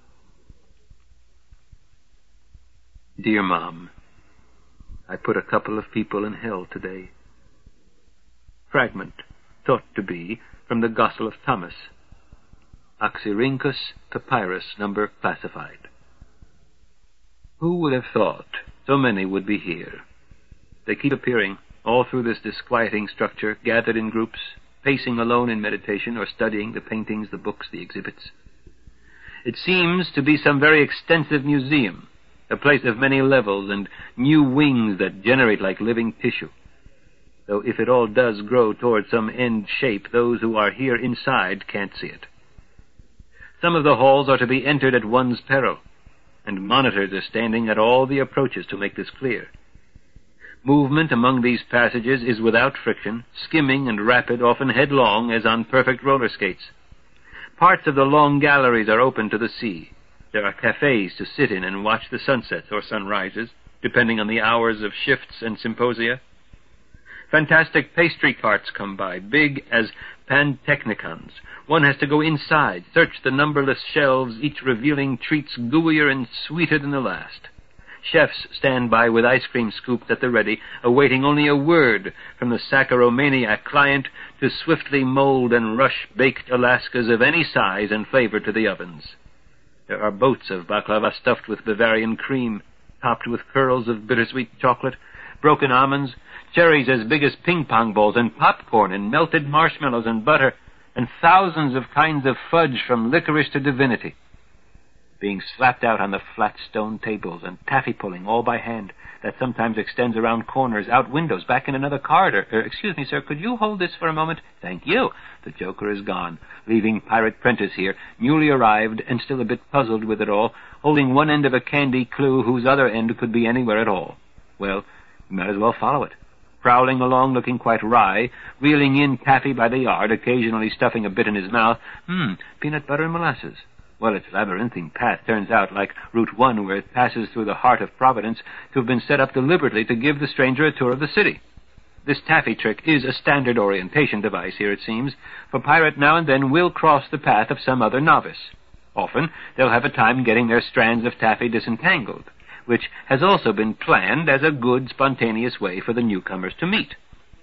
Dear Mom, I put a couple of people in hell today. Fragment, thought to be from the Gospel of Thomas. Oxyrhynchus papyrus, number classified. Who would have thought so many would be here? They keep appearing all through this disquieting structure, gathered in groups, pacing alone in meditation or studying the paintings, the books, the exhibits. It seems to be some very extensive museum, a place of many levels and new wings that generate like living tissue. Though if it all does grow toward some end shape, those who are here inside can't see it. Some of the halls are to be entered at one's peril, and monitors are standing at all the approaches to make this clear. Movement among these passages is without friction, skimming and rapid, often headlong as on perfect roller skates. Parts of the long galleries are open to the sea. There are cafes to sit in and watch the sunsets or sunrises, depending on the hours of shifts and symposia. Fantastic pastry carts come by, big as pantechnicons. One has to go inside, search the numberless shelves, each revealing treats gooier and sweeter than the last. Chefs stand by with ice cream scoops at the ready, awaiting only a word from the saccharomaniac client to swiftly mold and rush baked Alaskas of any size and flavor to the ovens. There are boats of baklava stuffed with Bavarian cream, topped with curls of bittersweet chocolate, broken almonds, cherries as big as ping-pong balls, and popcorn and melted marshmallows and butter, and thousands of kinds of fudge from licorice to divinity, being slapped out on the flat stone tables, and taffy pulling all by hand that sometimes extends around corners, out windows, back in another corridor. Er, excuse me, sir, could you hold this for a moment? Thank you. The joker is gone, leaving Pirate Prentice here, newly arrived and still a bit puzzled with it all, holding one end of a candy clue whose other end could be anywhere at all. Well, we might as well follow it. Prowling along, looking quite wry, reeling in taffy by the yard, occasionally stuffing a bit in his mouth. Hmm, peanut butter and molasses. Well, its labyrinthine path turns out, like Route one, where it passes through the heart of Providence, to have been set up deliberately to give the stranger a tour of the city. This taffy trick is a standard orientation device here, it seems, for Pirate now and then will cross the path of some other novice. Often they'll have a time getting their strands of taffy disentangled, which has also been planned as a good, spontaneous way for the newcomers to meet.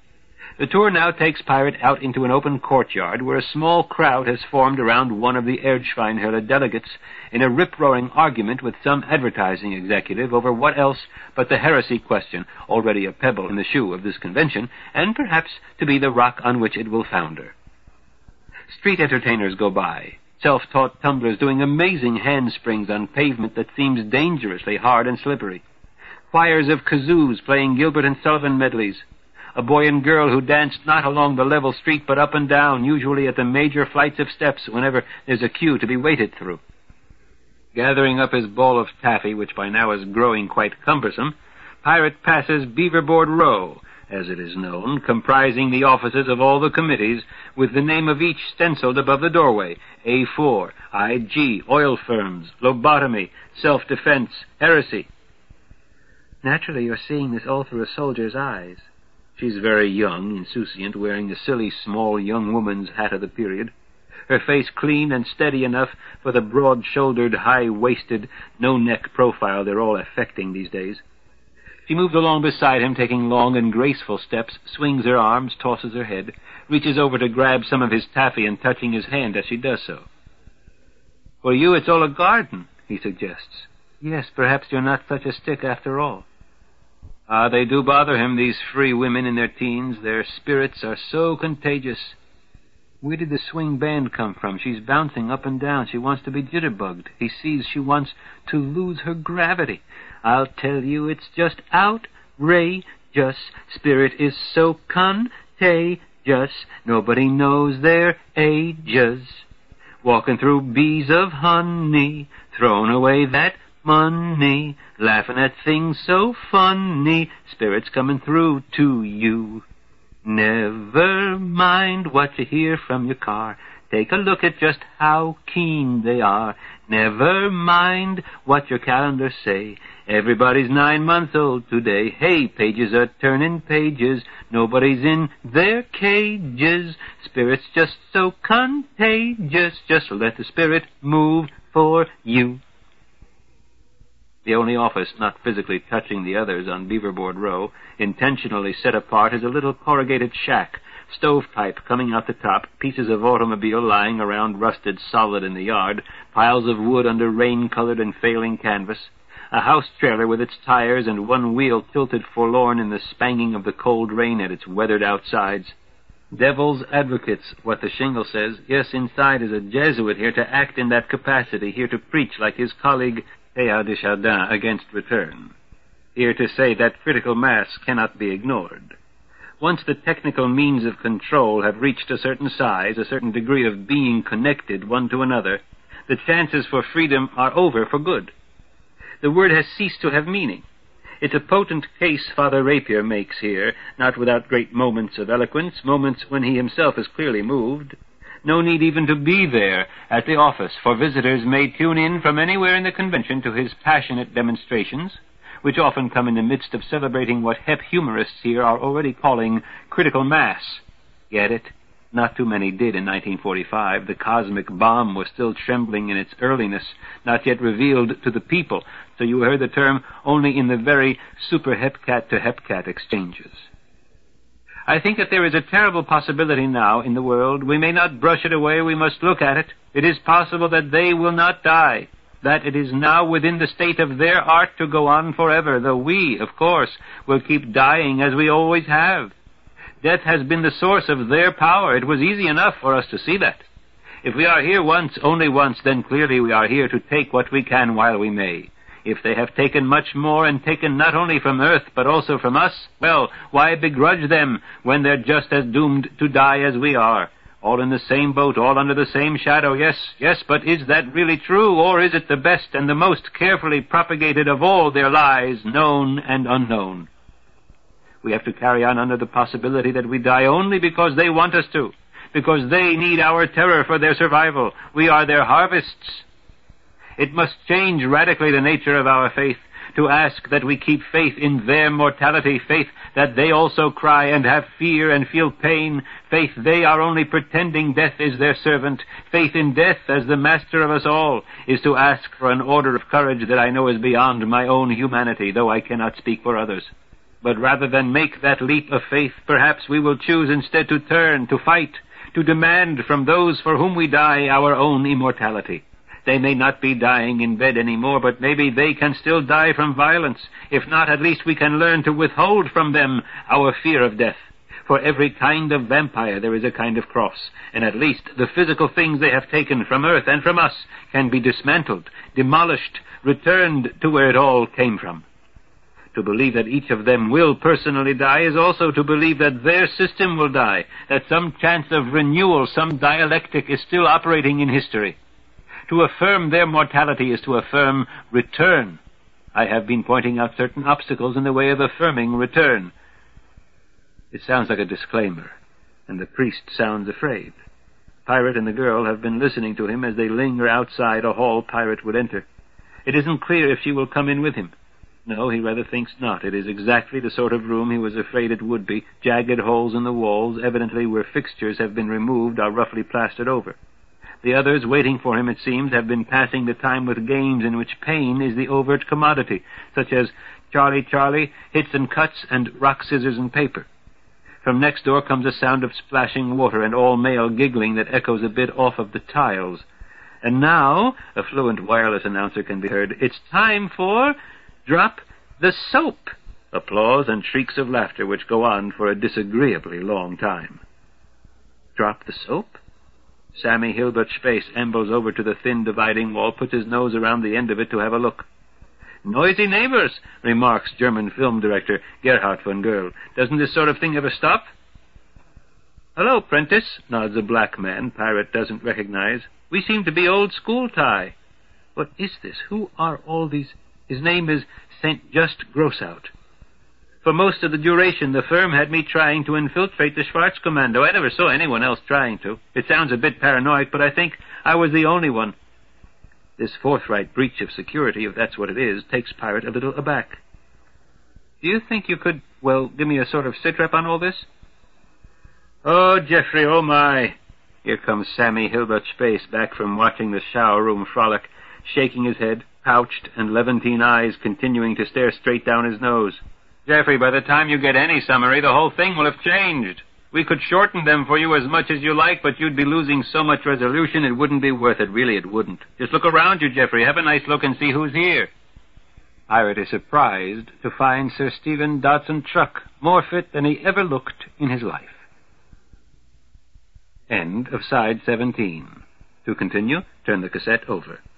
The tour now takes Pirate out into an open courtyard where a small crowd has formed around one of the Erdschweinhöhle delegates in a rip-roaring argument with some advertising executive over what else but the heresy question, already a pebble in the shoe of this convention, and perhaps to be the rock on which it will founder. Street entertainers go by, self-taught tumblers doing amazing handsprings on pavement that seems dangerously hard and slippery. Choirs of kazoos playing Gilbert and Sullivan medleys. A boy and girl who danced not along the level street but up and down, usually at the major flights of steps whenever there's a queue to be waited through. Gathering up his ball of taffy, which by now is growing quite cumbersome, Pirate passes Beaverboard Row, as it is known, comprising the offices of all the committees, with the name of each stenciled above the doorway: A four, I G, oil firms, lobotomy, self-defense, heresy. Naturally, you're seeing this all through a soldier's eyes. She's very young, insouciant, wearing the silly small young woman's hat of the period, her face clean and steady enough for the broad-shouldered, high-waisted, no-neck profile they're all affecting these days. She moves along beside him, taking long and graceful steps, swings her arms, tosses her head, reaches over to grab some of his taffy and touching his hand as she does so. For you, it's all a garden, he suggests. Yes, perhaps you're not such a stick after all. Ah, they do bother him, these free women in their teens. Their spirits are so contagious. Where did the swing band come from? She's bouncing up and down. She wants to be jitterbugged. He sees she wants to lose her gravity. I'll tell you, it's just outrageous. Spirit is so contagious. Nobody knows their ages. Walking through bees of honey, throwing away that money, laughing at things so funny, spirits coming through to you. Never mind what you hear from your car, take a look at just how keen they are. Never mind what your calendars say, everybody's nine months old today. Hey, pages are turning pages, nobody's in their cages. Spirit's just so contagious, just let the spirit move for you. The only office not physically touching the others on Beaverboard Row, intentionally set apart, is a little corrugated shack, stovepipe coming out the top, pieces of automobile lying around rusted solid in the yard, piles of wood under rain-colored and failing canvas, a house trailer with its tires and one wheel tilted forlorn in the spanging of the cold rain at its weathered outsides. Devil's advocates, what the shingle says. Yes, inside is a Jesuit here to act in that capacity, here to preach like his colleague Teilhard de Chardin against return, here to say that critical mass cannot be ignored. Once the technical means of control have reached a certain size, a certain degree of being connected one to another, the chances for freedom are over for good. The word has ceased to have meaning. It's a potent case Father Rapier makes here, not without great moments of eloquence, moments when he himself is clearly moved. No need even to be there at the office, for visitors may tune in from anywhere in the convention to his passionate demonstrations, which often come in the midst of celebrating what hep humorists here are already calling critical mass. Get it? Not too many did in nineteen forty-five. The cosmic bomb was still trembling in its earliness, not yet revealed to the people, so you heard the term only in the very super-hepcat-to-hepcat exchanges. I think that there is a terrible possibility now in the world. We may not brush it away, we must look at it. It is possible that they will not die, that it is now within the state of their art to go on forever, though we, of course, will keep dying as we always have. Death has been the source of their power. It was easy enough for us to see that. If we are here once, only once, then clearly we are here to take what we can while we may. If they have taken much more, and taken not only from earth but also from us, well, why begrudge them when they're just as doomed to die as we are? All in the same boat, all under the same shadow, yes, yes, but is that really true, or is it the best and the most carefully propagated of all their lies, known and unknown? We have to carry on under the possibility that we die only because they want us to, because they need our terror for their survival. We are their harvests. It must change radically the nature of our faith, to ask that we keep faith in their mortality, faith that they also cry and have fear and feel pain, faith they are only pretending death is their servant, faith in death as the master of us all, is to ask for an order of courage that I know is beyond my own humanity, though I cannot speak for others. But rather than make that leap of faith, perhaps we will choose instead to turn, to fight, to demand from those for whom we die our own immortality. They may not be dying in bed anymore, but maybe they can still die from violence. If not, at least we can learn to withhold from them our fear of death. For every kind of vampire there is a kind of cross, and at least the physical things they have taken from Earth and from us can be dismantled, demolished, returned to where it all came from. To believe that each of them will personally die is also to believe that their system will die, that some chance of renewal, some dialectic is still operating in history. To affirm their mortality is to affirm return. I have been pointing out certain obstacles in the way of affirming return. It sounds like a disclaimer, and the priest sounds afraid. Pirate and the girl have been listening to him as they linger outside a hall Pirate would enter. It isn't clear if she will come in with him. No, he rather thinks not. It is exactly the sort of room he was afraid it would be. Jagged holes in the walls, evidently where fixtures have been removed, are roughly plastered over. The others, waiting for him, it seems, have been passing the time with games in which pain is the overt commodity, such as Charlie Charlie, hits and cuts, and rock, scissors, and paper. From next door comes a sound of splashing water and all-male giggling that echoes a bit off of the tiles. And now, a fluent wireless announcer can be heard, it's time for Drop the Soap! Applause and shrieks of laughter which go on for a disagreeably long time. Drop the soap? Sammy Hilbert's face ambles over to the thin dividing wall, puts his nose around the end of it to have a look. Noisy neighbors, remarks German film director Gerhard von Gerl. Doesn't this sort of thing ever stop? Hello, Prentice, nods a black man Pirate doesn't recognize. We seem to be old school tie. What is this? Who are all these? His name is Saint Just Grossout. For most of the duration, the firm had me trying to infiltrate the Schwarzkommando. I never saw anyone else trying to. It sounds a bit paranoid, but I think I was the only one. This forthright breach of security, if that's what it is, takes Pirate a little aback. Do you think you could, well, give me a sort of sitrep on all this? Oh, Geoffrey, oh my. Here comes Sammy Hilbert's face back from watching the shower room frolic, shaking his head, pouched, and Levantine eyes continuing to stare straight down his nose. Geoffrey, by the time you get any summary, the whole thing will have changed. We could shorten them for you as much as you like, but you'd be losing so much resolution it wouldn't be worth it. Really, it wouldn't. Just look around you, Geoffrey. Have a nice look and see who's here. Pirate is surprised to find Sir Stephen Dodson Truck more fit than he ever looked in his life. End of side seventeen. To continue, turn the cassette over.